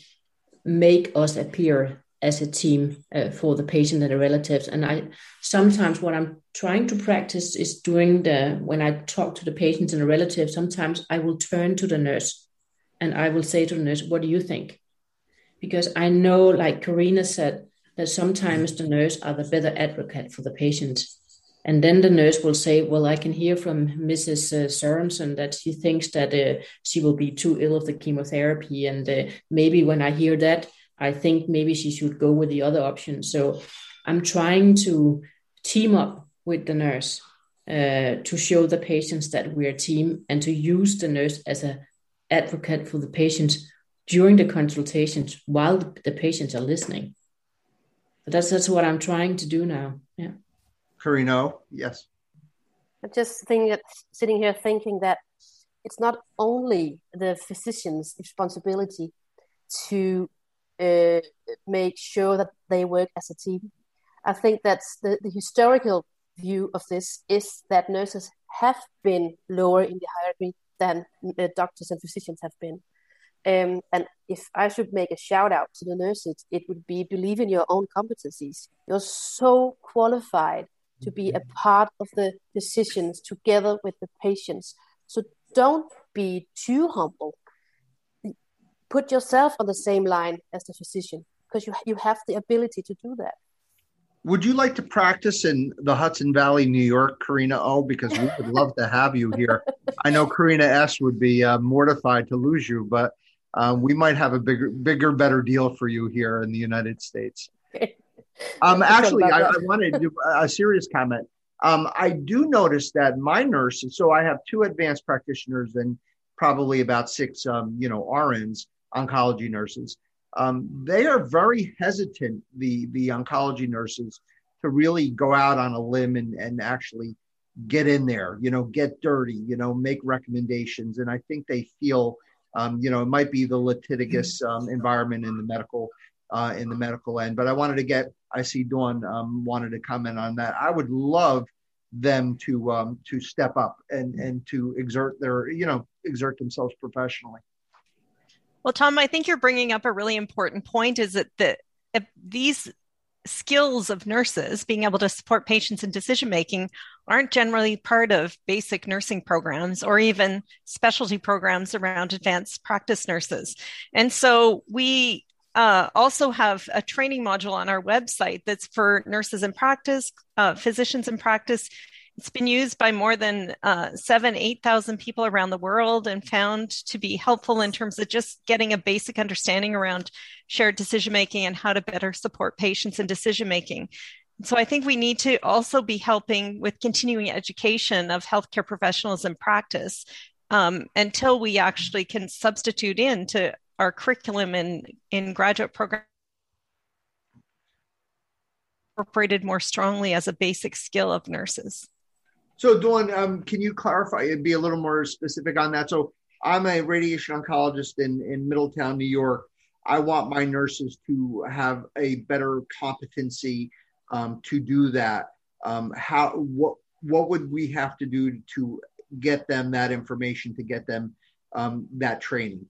make us appear as a team uh, for the patient and the relatives. And I sometimes what I'm trying to practice is doing the, when I talk to the patients and the relatives, sometimes I will turn to the nurse and I will say to the nurse, what do you think? Because I know, like Karina said, that sometimes the nurse are the better advocate for the patient. And then the nurse will say, well, I can hear from Missus Uh, Sørensen that she thinks that uh, she will be too ill of the chemotherapy. And uh, maybe when I hear that, I think maybe she should go with the other option. So I'm trying to team up with the nurse uh, to show the patients that we're a team and to use the nurse as an advocate for the patients during the consultations while the patients are listening. But that's, that's what I'm trying to do now. Yeah. Karina, yes. I'm just thinking, sitting here thinking that it's not only the physician's responsibility to uh, make sure that they work as a team. I think that's the, the historical view of this is that nurses have been lower in the hierarchy than uh, doctors and physicians have been. Um, and if I should make a shout out to the nurses, it would be believe in your own competencies. You're so qualified to be a part of the decisions together with the patients. So don't be too humble. Put yourself on the same line as the physician because you you have the ability to do that. Would you like to practice in the Hudson Valley, New York, Karina O? Because we would love to have you here. I know Karina S would be uh, mortified to lose you, but um, we might have a bigger, bigger, better deal for you here in the United States. Um, actually, I, I wanted to do a serious comment. Um, I do notice that my nurses, so I have two advanced practitioners and probably about six, um, you know, R Ns, oncology nurses. Um, they are very hesitant, the the oncology nurses, to really go out on a limb and, and actually get in there, you know, get dirty, you know, make recommendations. And I think they feel, um, you know, it might be the litigious um, environment in the medical uh, in the medical end. But I wanted to get, I see Dawn um, wanted to comment on that. I would love them to um, to step up and and to exert their, you know, exert themselves professionally. Well, Tom, I think you're bringing up a really important point, is that the, uh, these skills of nurses, being able to support patients in decision-making, aren't generally part of basic nursing programs or even specialty programs around advanced practice nurses. And so we uh, also have a training module on our website that's for nurses in practice, uh, physicians in practice. It's been used by more than uh, seven, eight thousand people around the world and found to be helpful in terms of just getting a basic understanding around shared decision-making and how to better support patients in decision-making. So I think we need to also be helping with continuing education of healthcare professionals in practice um, until we actually can substitute into our curriculum in, in graduate programs incorporated more strongly as a basic skill of nurses. So Dawn, um, can you clarify and be a little more specific on that? So I'm a radiation oncologist in, in Middletown, New York. I want my nurses to have a better competency um, to do that. Um, how, what, what would we have to do to get them that information, to get them um, that training?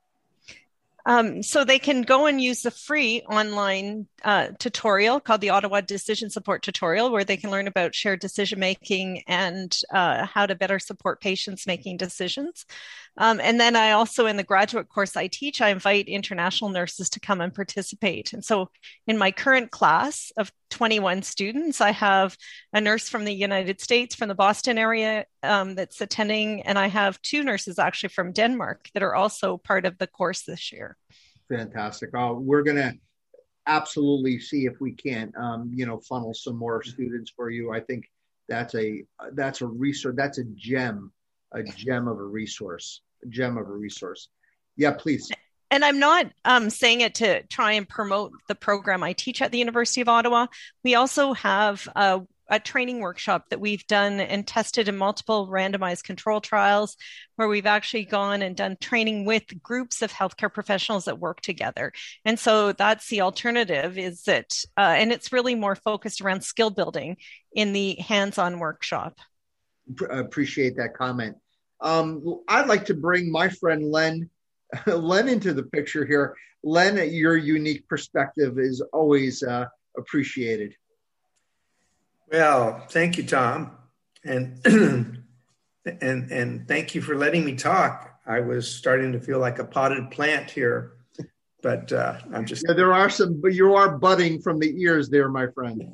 Um, so they can go and use the free online uh, tutorial called the Ottawa Decision Support Tutorial, where they can learn about shared decision making and uh, how to better support patients making decisions. Um, and then I also, in the graduate course I teach, I invite international nurses to come and participate. And so in my current class of twenty-one students, I have a nurse from the United States, from the Boston area um, that's attending, and I have two nurses actually from Denmark that are also part of the course this year. Fantastic. Uh, we're going to absolutely see if we can, um, you know, funnel some more students for you. I think that's a, that's a resource. That's a gem, a gem of a resource, a gem of a resource. Yeah, please. And I'm not um, saying it to try and promote the program I teach at the University of Ottawa. We also have a, a training workshop that we've done and tested in multiple randomized control trials, where we've actually gone and done training with groups of healthcare professionals that work together. And so that's the alternative, is that, uh, and it's really more focused around skill building in the hands-on workshop. Appreciate that comment. Um, I'd like to bring my friend Len Len into the picture here. Len, your unique perspective is always uh, appreciated. Well, thank you, Tom, and and and thank you for letting me talk. I was starting to feel like a potted plant here, but uh, I'm just. Yeah, there are some, but you are budding from the ears there, my friend.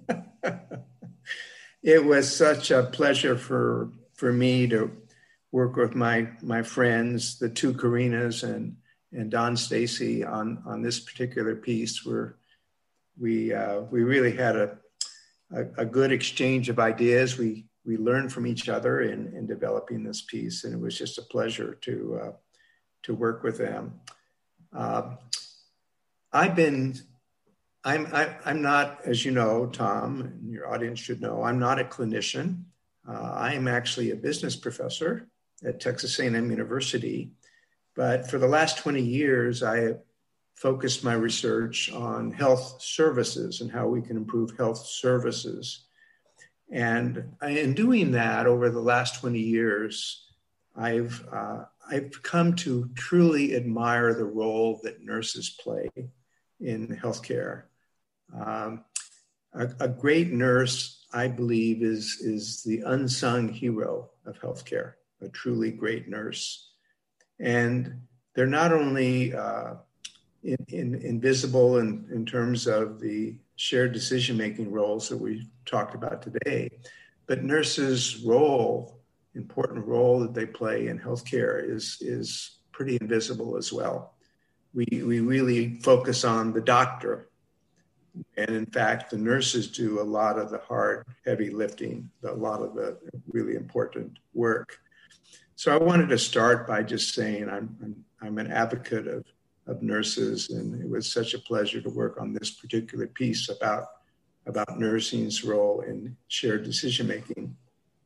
It was such a pleasure for for me to work with my my friends, the two Karinas and and Don Stacy on on this particular piece, where we uh, we really had a, a a good exchange of ideas. We we learned from each other in in developing this piece, and it was just a pleasure to uh, to work with them. Uh, I've been. I'm I, I'm not, as you know, Tom, and your audience should know, I'm not a clinician. Uh, I am actually a business professor at Texas A and M University. But for the last twenty years, I have focused my research on health services and how we can improve health services. And in doing that over the last twenty years, I've, uh, I've come to truly admire the role that nurses play in healthcare. Um, a, a great nurse, I believe, is, is the unsung hero of healthcare. A truly great nurse. And they're not only uh, in, in, invisible in, in terms of the shared decision-making roles that we talked about today, but nurses' role, important role that they play in healthcare is, is pretty invisible as well. We, we really focus on the doctor. And in fact, the nurses do a lot of the hard, heavy lifting, a lot of the really important work. So I wanted to start by just saying I'm, I'm, I'm an advocate of, of nurses, and it was such a pleasure to work on this particular piece about, about nursing's role in shared decision-making.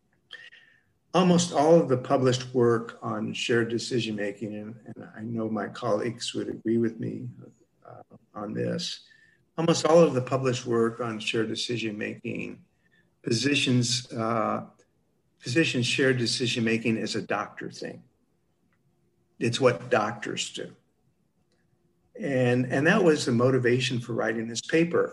Almost all of the published work on shared decision-making, and, and I know my colleagues would agree with me uh, on this, almost all of the published work on shared decision-making positions uh, Physicians shared decision-making as a doctor thing. It's what doctors do. And, and that was the motivation for writing this paper,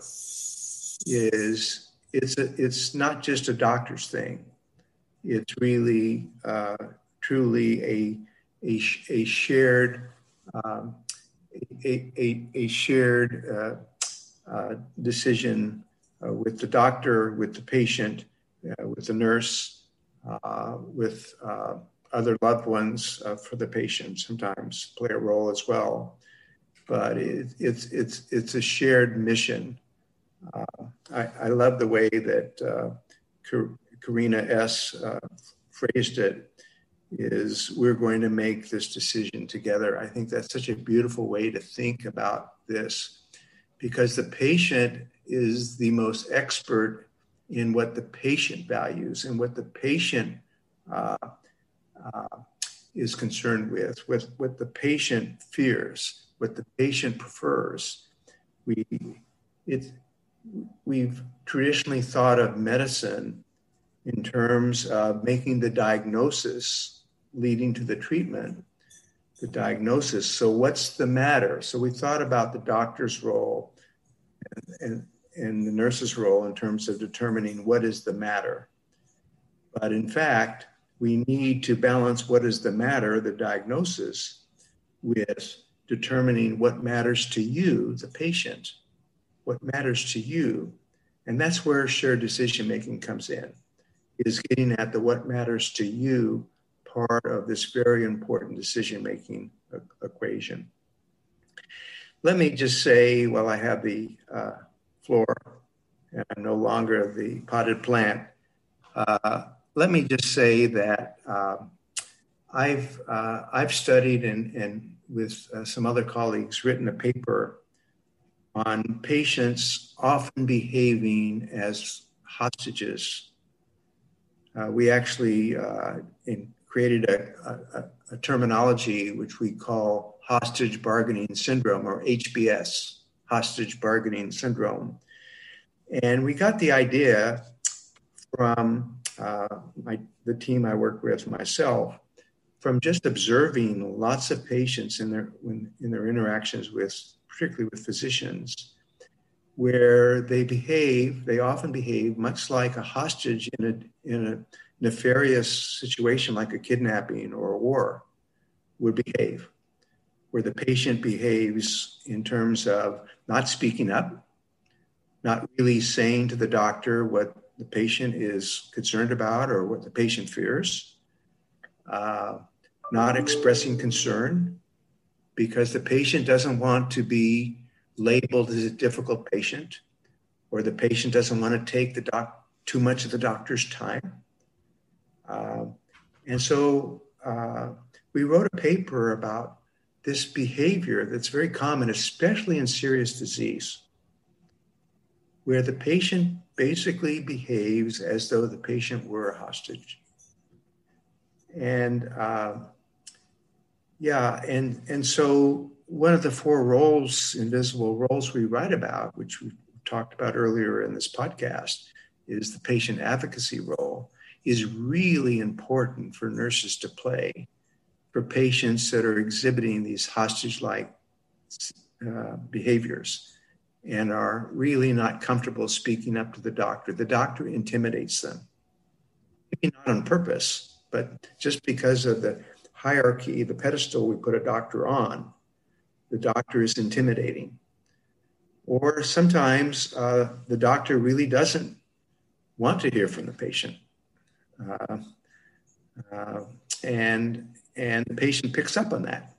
is it's, a, it's not just a doctor's thing. It's really, uh, truly a, a, a shared, um, a, a, a shared uh, uh, decision uh, with the doctor, with the patient, uh, with the nurse, Uh, with uh, other loved ones uh, for the patient sometimes play a role as well. But it, it's, it's, it's a shared mission uh, I, I love the way that uh, Karina S. Uh, phrased it, is we're going to make this decision together. I think that's such a beautiful way to think about this, because the patient is the most expert in what the patient values and what the patient uh, uh, is concerned with, with what the patient fears, what the patient prefers. We, it, we've traditionally thought of medicine in terms of making the diagnosis leading to the treatment, the diagnosis. So what's the matter? So we thought about the doctor's role and, and, and the nurse's role in terms of determining what is the matter. But in fact, we need to balance what is the matter, the diagnosis, with determining what matters to you, the patient, what matters to you. And that's where shared decision-making comes in, is getting at the what matters to you part of this very important decision-making equation. Let me just say, while I have the uh, floor, and I'm no longer the potted plant, uh, let me just say that uh, I've uh, I've studied and, and with uh, some other colleagues written a paper on patients often behaving as hostages. Uh, we actually uh, in, created a, a, a terminology which we call hostage bargaining syndrome, or H B S, hostage bargaining syndrome. And we got the idea from uh, my, the team I work with, myself, from just observing lots of patients in their, when, in their interactions with, particularly with physicians, where they behave, they often behave much like a hostage in a, in a nefarious situation like a kidnapping or a war would behave, where the patient behaves in terms of not speaking up, not really saying to the doctor what the patient is concerned about or what the patient fears, uh, not expressing concern because the patient doesn't want to be labeled as a difficult patient, or the patient doesn't want to take the doc too much of the doctor's time. Uh, and so uh, we wrote a paper about this behavior that's very common, especially in serious disease, where the patient basically behaves as though the patient were a hostage. And uh, yeah, and, and so one of the four roles, invisible roles we write about, which we talked about earlier in this podcast, is the patient advocacy role, is really important for nurses to play for patients that are exhibiting these hostage-like uh, behaviors and are really not comfortable speaking up to the doctor. The doctor intimidates them, maybe not on purpose, but just because of the hierarchy, the pedestal we put a doctor on, the doctor is intimidating. Or sometimes uh, the doctor really doesn't want to hear from the patient. Uh, uh, and, and the patient picks up on that.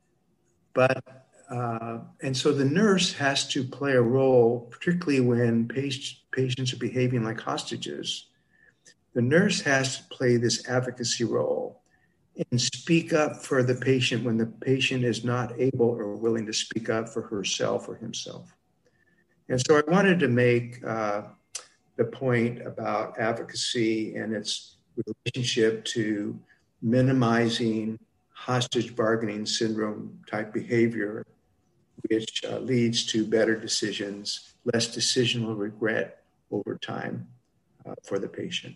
But, uh, and so the nurse has to play a role, particularly when patient, patients are behaving like hostages. The nurse has to play this advocacy role and speak up for the patient when the patient is not able or willing to speak up for herself or himself. And so I wanted to make uh, the point about advocacy and its relationship to minimizing hostage bargaining syndrome type behavior, which uh, leads to better decisions, less decisional regret over time uh, for the patient.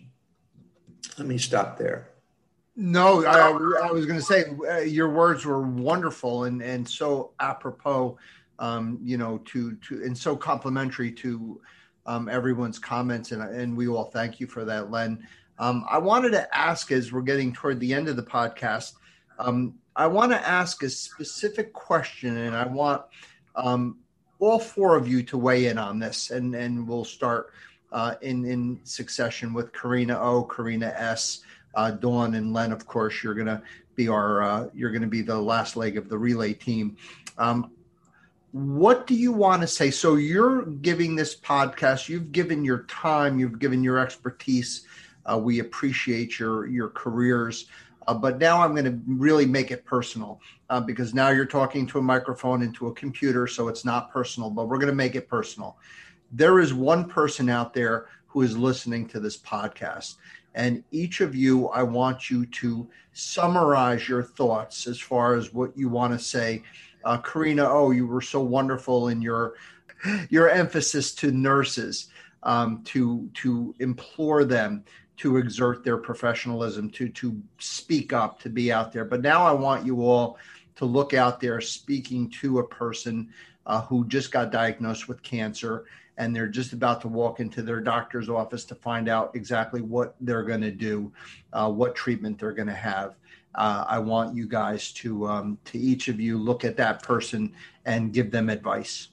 Let me stop there. No, I, I was going to say uh, your words were wonderful and, and so apropos, um, you know, to, to, and so complimentary to um, everyone's comments. And, and we all thank you for that, Len. Um, I wanted to ask, as we're getting toward the end of the podcast, um, I want to ask a specific question, and I want um, all four of you to weigh in on this, and, and we'll start uh, in, in succession with Karina O, Karina S, Uh, Dawn and Len. Of course, you're going to be our, uh, you're going to be the last leg of the relay team. Um, what do you want to say? So you're giving this podcast, you've given your time, you've given your expertise. Uh, we appreciate your, your careers. Uh, but now I'm going to really make it personal uh, because now you're talking to a microphone and to a computer, so it's not personal, but we're going to make it personal. There is one person out there who is listening to this podcast. And each of you, I want you to summarize your thoughts as far as what you want to say. Uh, Karina, oh, you were so wonderful in your your emphasis to nurses, um, to to implore them to exert their professionalism, to to speak up, to be out there. But now I want you all to look out there speaking to a person uh, who just got diagnosed with cancer, and they're just about to walk into their doctor's office to find out exactly what they're going to do, uh, what treatment they're going to have. Uh, I want you guys to, um, to each of you look at that person and give them advice.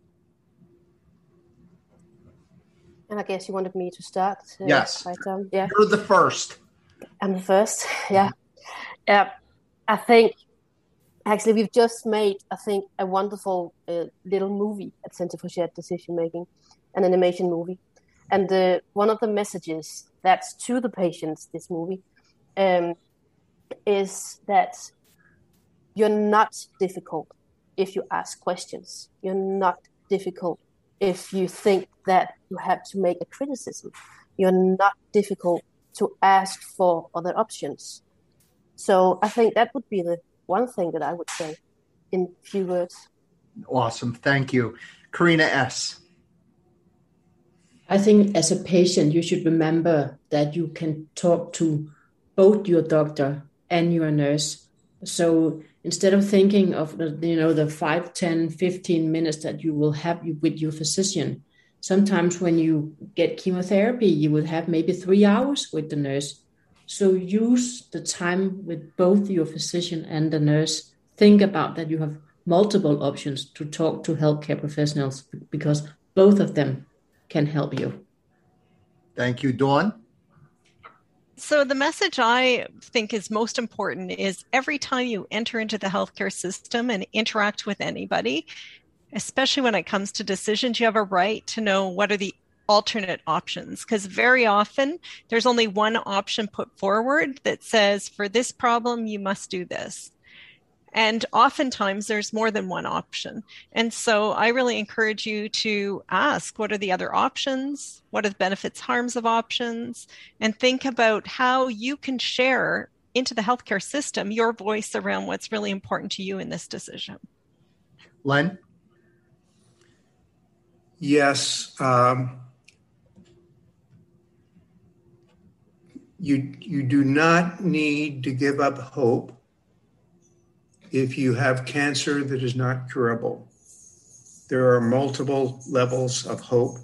And I guess you wanted me to start. Uh, yes. Right, um, yeah. You're the first. I'm the first. Yeah. Yeah. I think actually we've just made, I think, a wonderful uh, little movie at Center for Shared Decision Making, an animation movie. And uh, one of the messages that's to the patients, this movie, um, is that you're not difficult if you ask questions. You're not difficult if you think that you have to make a criticism. You're not difficult to ask for other options. So I think that would be the one thing that I would say in few words. Awesome. Thank you. Karina S. I think as a patient, you should remember that you can talk to both your doctor and your nurse. So instead of thinking of the, you know, the five, ten, fifteen minutes that you will have with your physician, sometimes when you get chemotherapy, you will have maybe three hours with the nurse. So use the time with both your physician and the nurse. Think about that you have multiple options to talk to healthcare professionals because both of them can help you. Thank you, Dawn. So the message I think is most important is every time you enter into the healthcare system and interact with anybody, especially when it comes to decisions, you have a right to know what are the alternate options, because very often there's only one option put forward that says, for this problem, you must do this. And oftentimes there's more than one option. And so I really encourage you to ask, what are the other options? What are the benefits, harms of options? And think about how you can share into the healthcare system your voice around what's really important to you in this decision. Len? Yes. Um, you, you do not need to give up hope if you have cancer that is not curable. There are multiple levels of hope.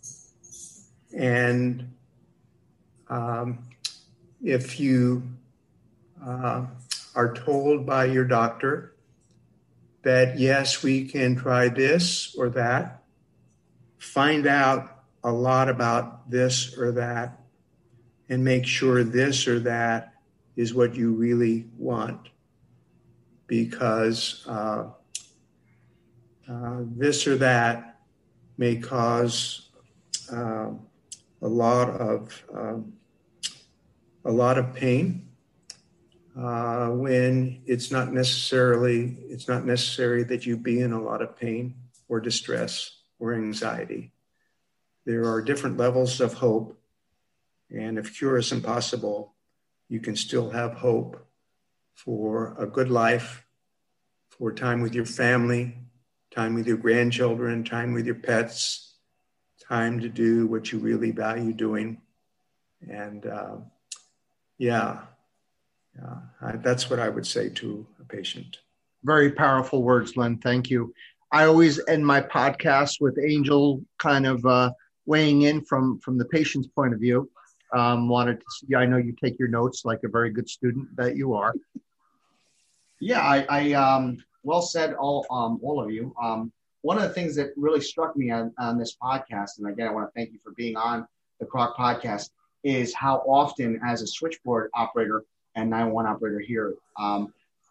And um, if you uh, are told by your doctor that, yes, we can try this or that, find out a lot about this or that, and make sure this or that is what you really want. Because uh, uh, this or that may cause uh, a lot of um, a lot of pain uh, when it's not necessarily it's not necessary that you be in a lot of pain or distress or anxiety. There are different levels of hope, and if cure is impossible, you can still have hope for a good life, for time with your family, time with your grandchildren, time with your pets, time to do what you really value doing. And uh, yeah, yeah I, that's what I would say to a patient. Very powerful words, Len. Thank you. I always end my podcast with Angel kind of uh, weighing in from, from the patient's point of view. Um, wanted to see, I know you take your notes like a very good student that you are. Yeah, I, I um, well said, all um, all of you. Um, one of the things that really struck me on, on this podcast, and again, I want to thank you for being on the Croc podcast, is how often as a switchboard operator and nine one one operator here, um,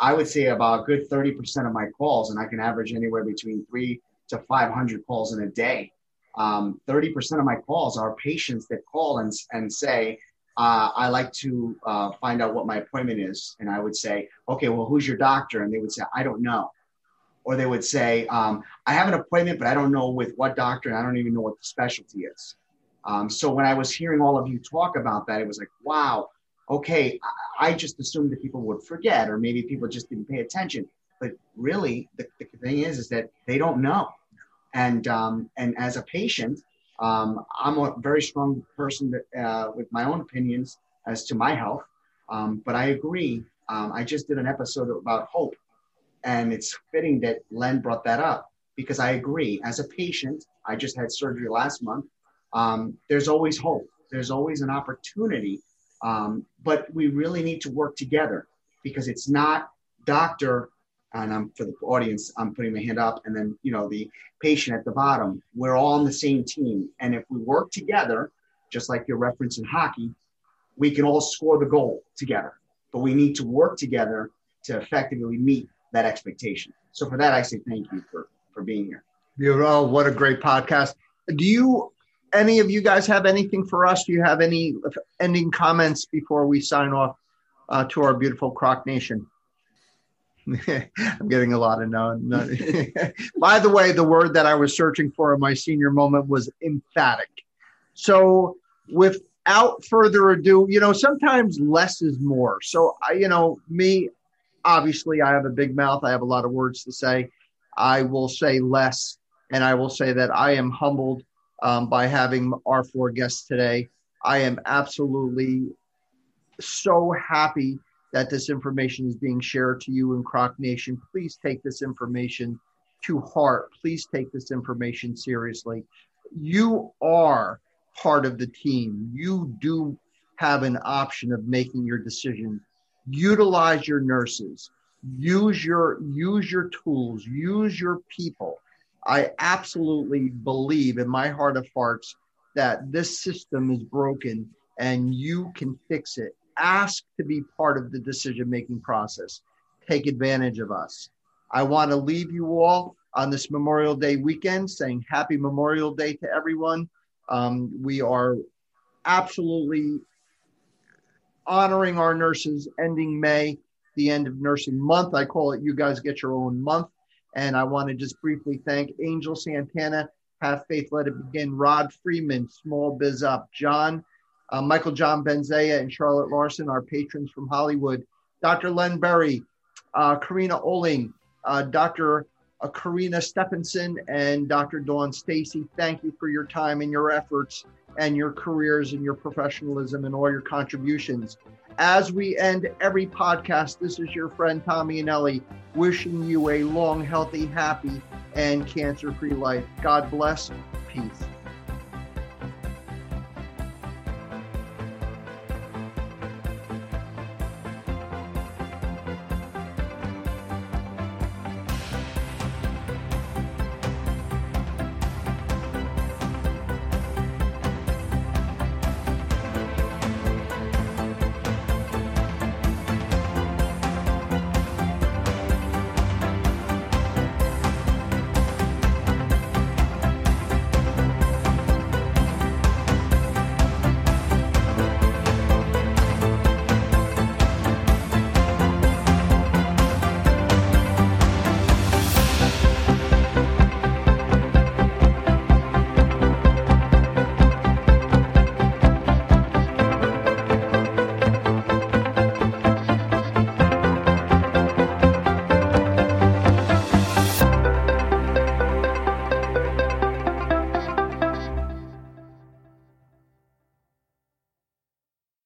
I would say about a good thirty percent of my calls, and I can average anywhere between three to five hundred calls in a day. Um, thirty percent of my calls are patients that call and, and say, uh, I like to uh, find out what my appointment is. And I would say, okay, well, who's your doctor? And they would say, I don't know. Or they would say, um, I have an appointment, but I don't know with what doctor, and I don't even know what the specialty is. Um, so when I was hearing all of you talk about that, it was like, wow, okay, I, I just assumed that people would forget, or maybe people just didn't pay attention. But really, the, the thing is, is that they don't know. And um, and as a patient, um, I'm a very strong person that, uh, with my own opinions as to my health. Um, but I agree. Um, I just did an episode about hope. And it's fitting that Len brought that up, because I agree. As a patient, I just had surgery last month. Um, there's always hope. There's always an opportunity. Um, but we really need to work together, because it's not doctor, and I'm for the audience, I'm putting my hand up, and then, you know, the patient at the bottom. We're all on the same team. And if we work together, just like your reference in hockey, we can all score the goal together. But we need to work together to effectively meet that expectation. So for that, I say thank you for, for being here. You're, oh, what a great podcast. Do you, any of you guys have anything for us? Do you have any ending comments before we sign off uh, to our beautiful Croc Nation? I'm getting a lot of no. no. By the way, the word that I was searching for in my senior moment was emphatic. So without further ado, you know, sometimes less is more. So, I, you know, me, obviously, I have a big mouth. I have a lot of words to say. I will say less, and I will say that I am humbled um, by having our four guests today. I am absolutely so happy that this information is being shared to you in Croc Nation. Please take this information to heart. Please take this information seriously. You are part of the team. You do have an option of making your decision. Utilize your nurses, use your, use your tools, use your people. I absolutely believe in my heart of hearts that this system is broken and you can fix it. Ask to be part of the decision-making process. Take advantage of us. I want to leave you all on this Memorial Day weekend saying happy Memorial Day to everyone. Um, we are absolutely honoring our nurses, ending May, the end of nursing month. I call it You Guys Get Your Own Month. And I want to just briefly thank Angel Santana, Have Faith, Let It Begin, Rod Freeman, Small Biz Up, John, uh, Michael John Benzea, and Charlotte Larson, our patrons from Hollywood, Doctor Len Berry, uh, Karina Oling, uh, Doctor Uh, Karina Stephenson, and Doctor Dawn Stacy. Thank you for your time and your efforts and your careers and your professionalism and all your contributions. As we end every podcast, this is your friend Tommy Anelli wishing you a long, healthy, happy, and cancer-free life. God bless. Peace.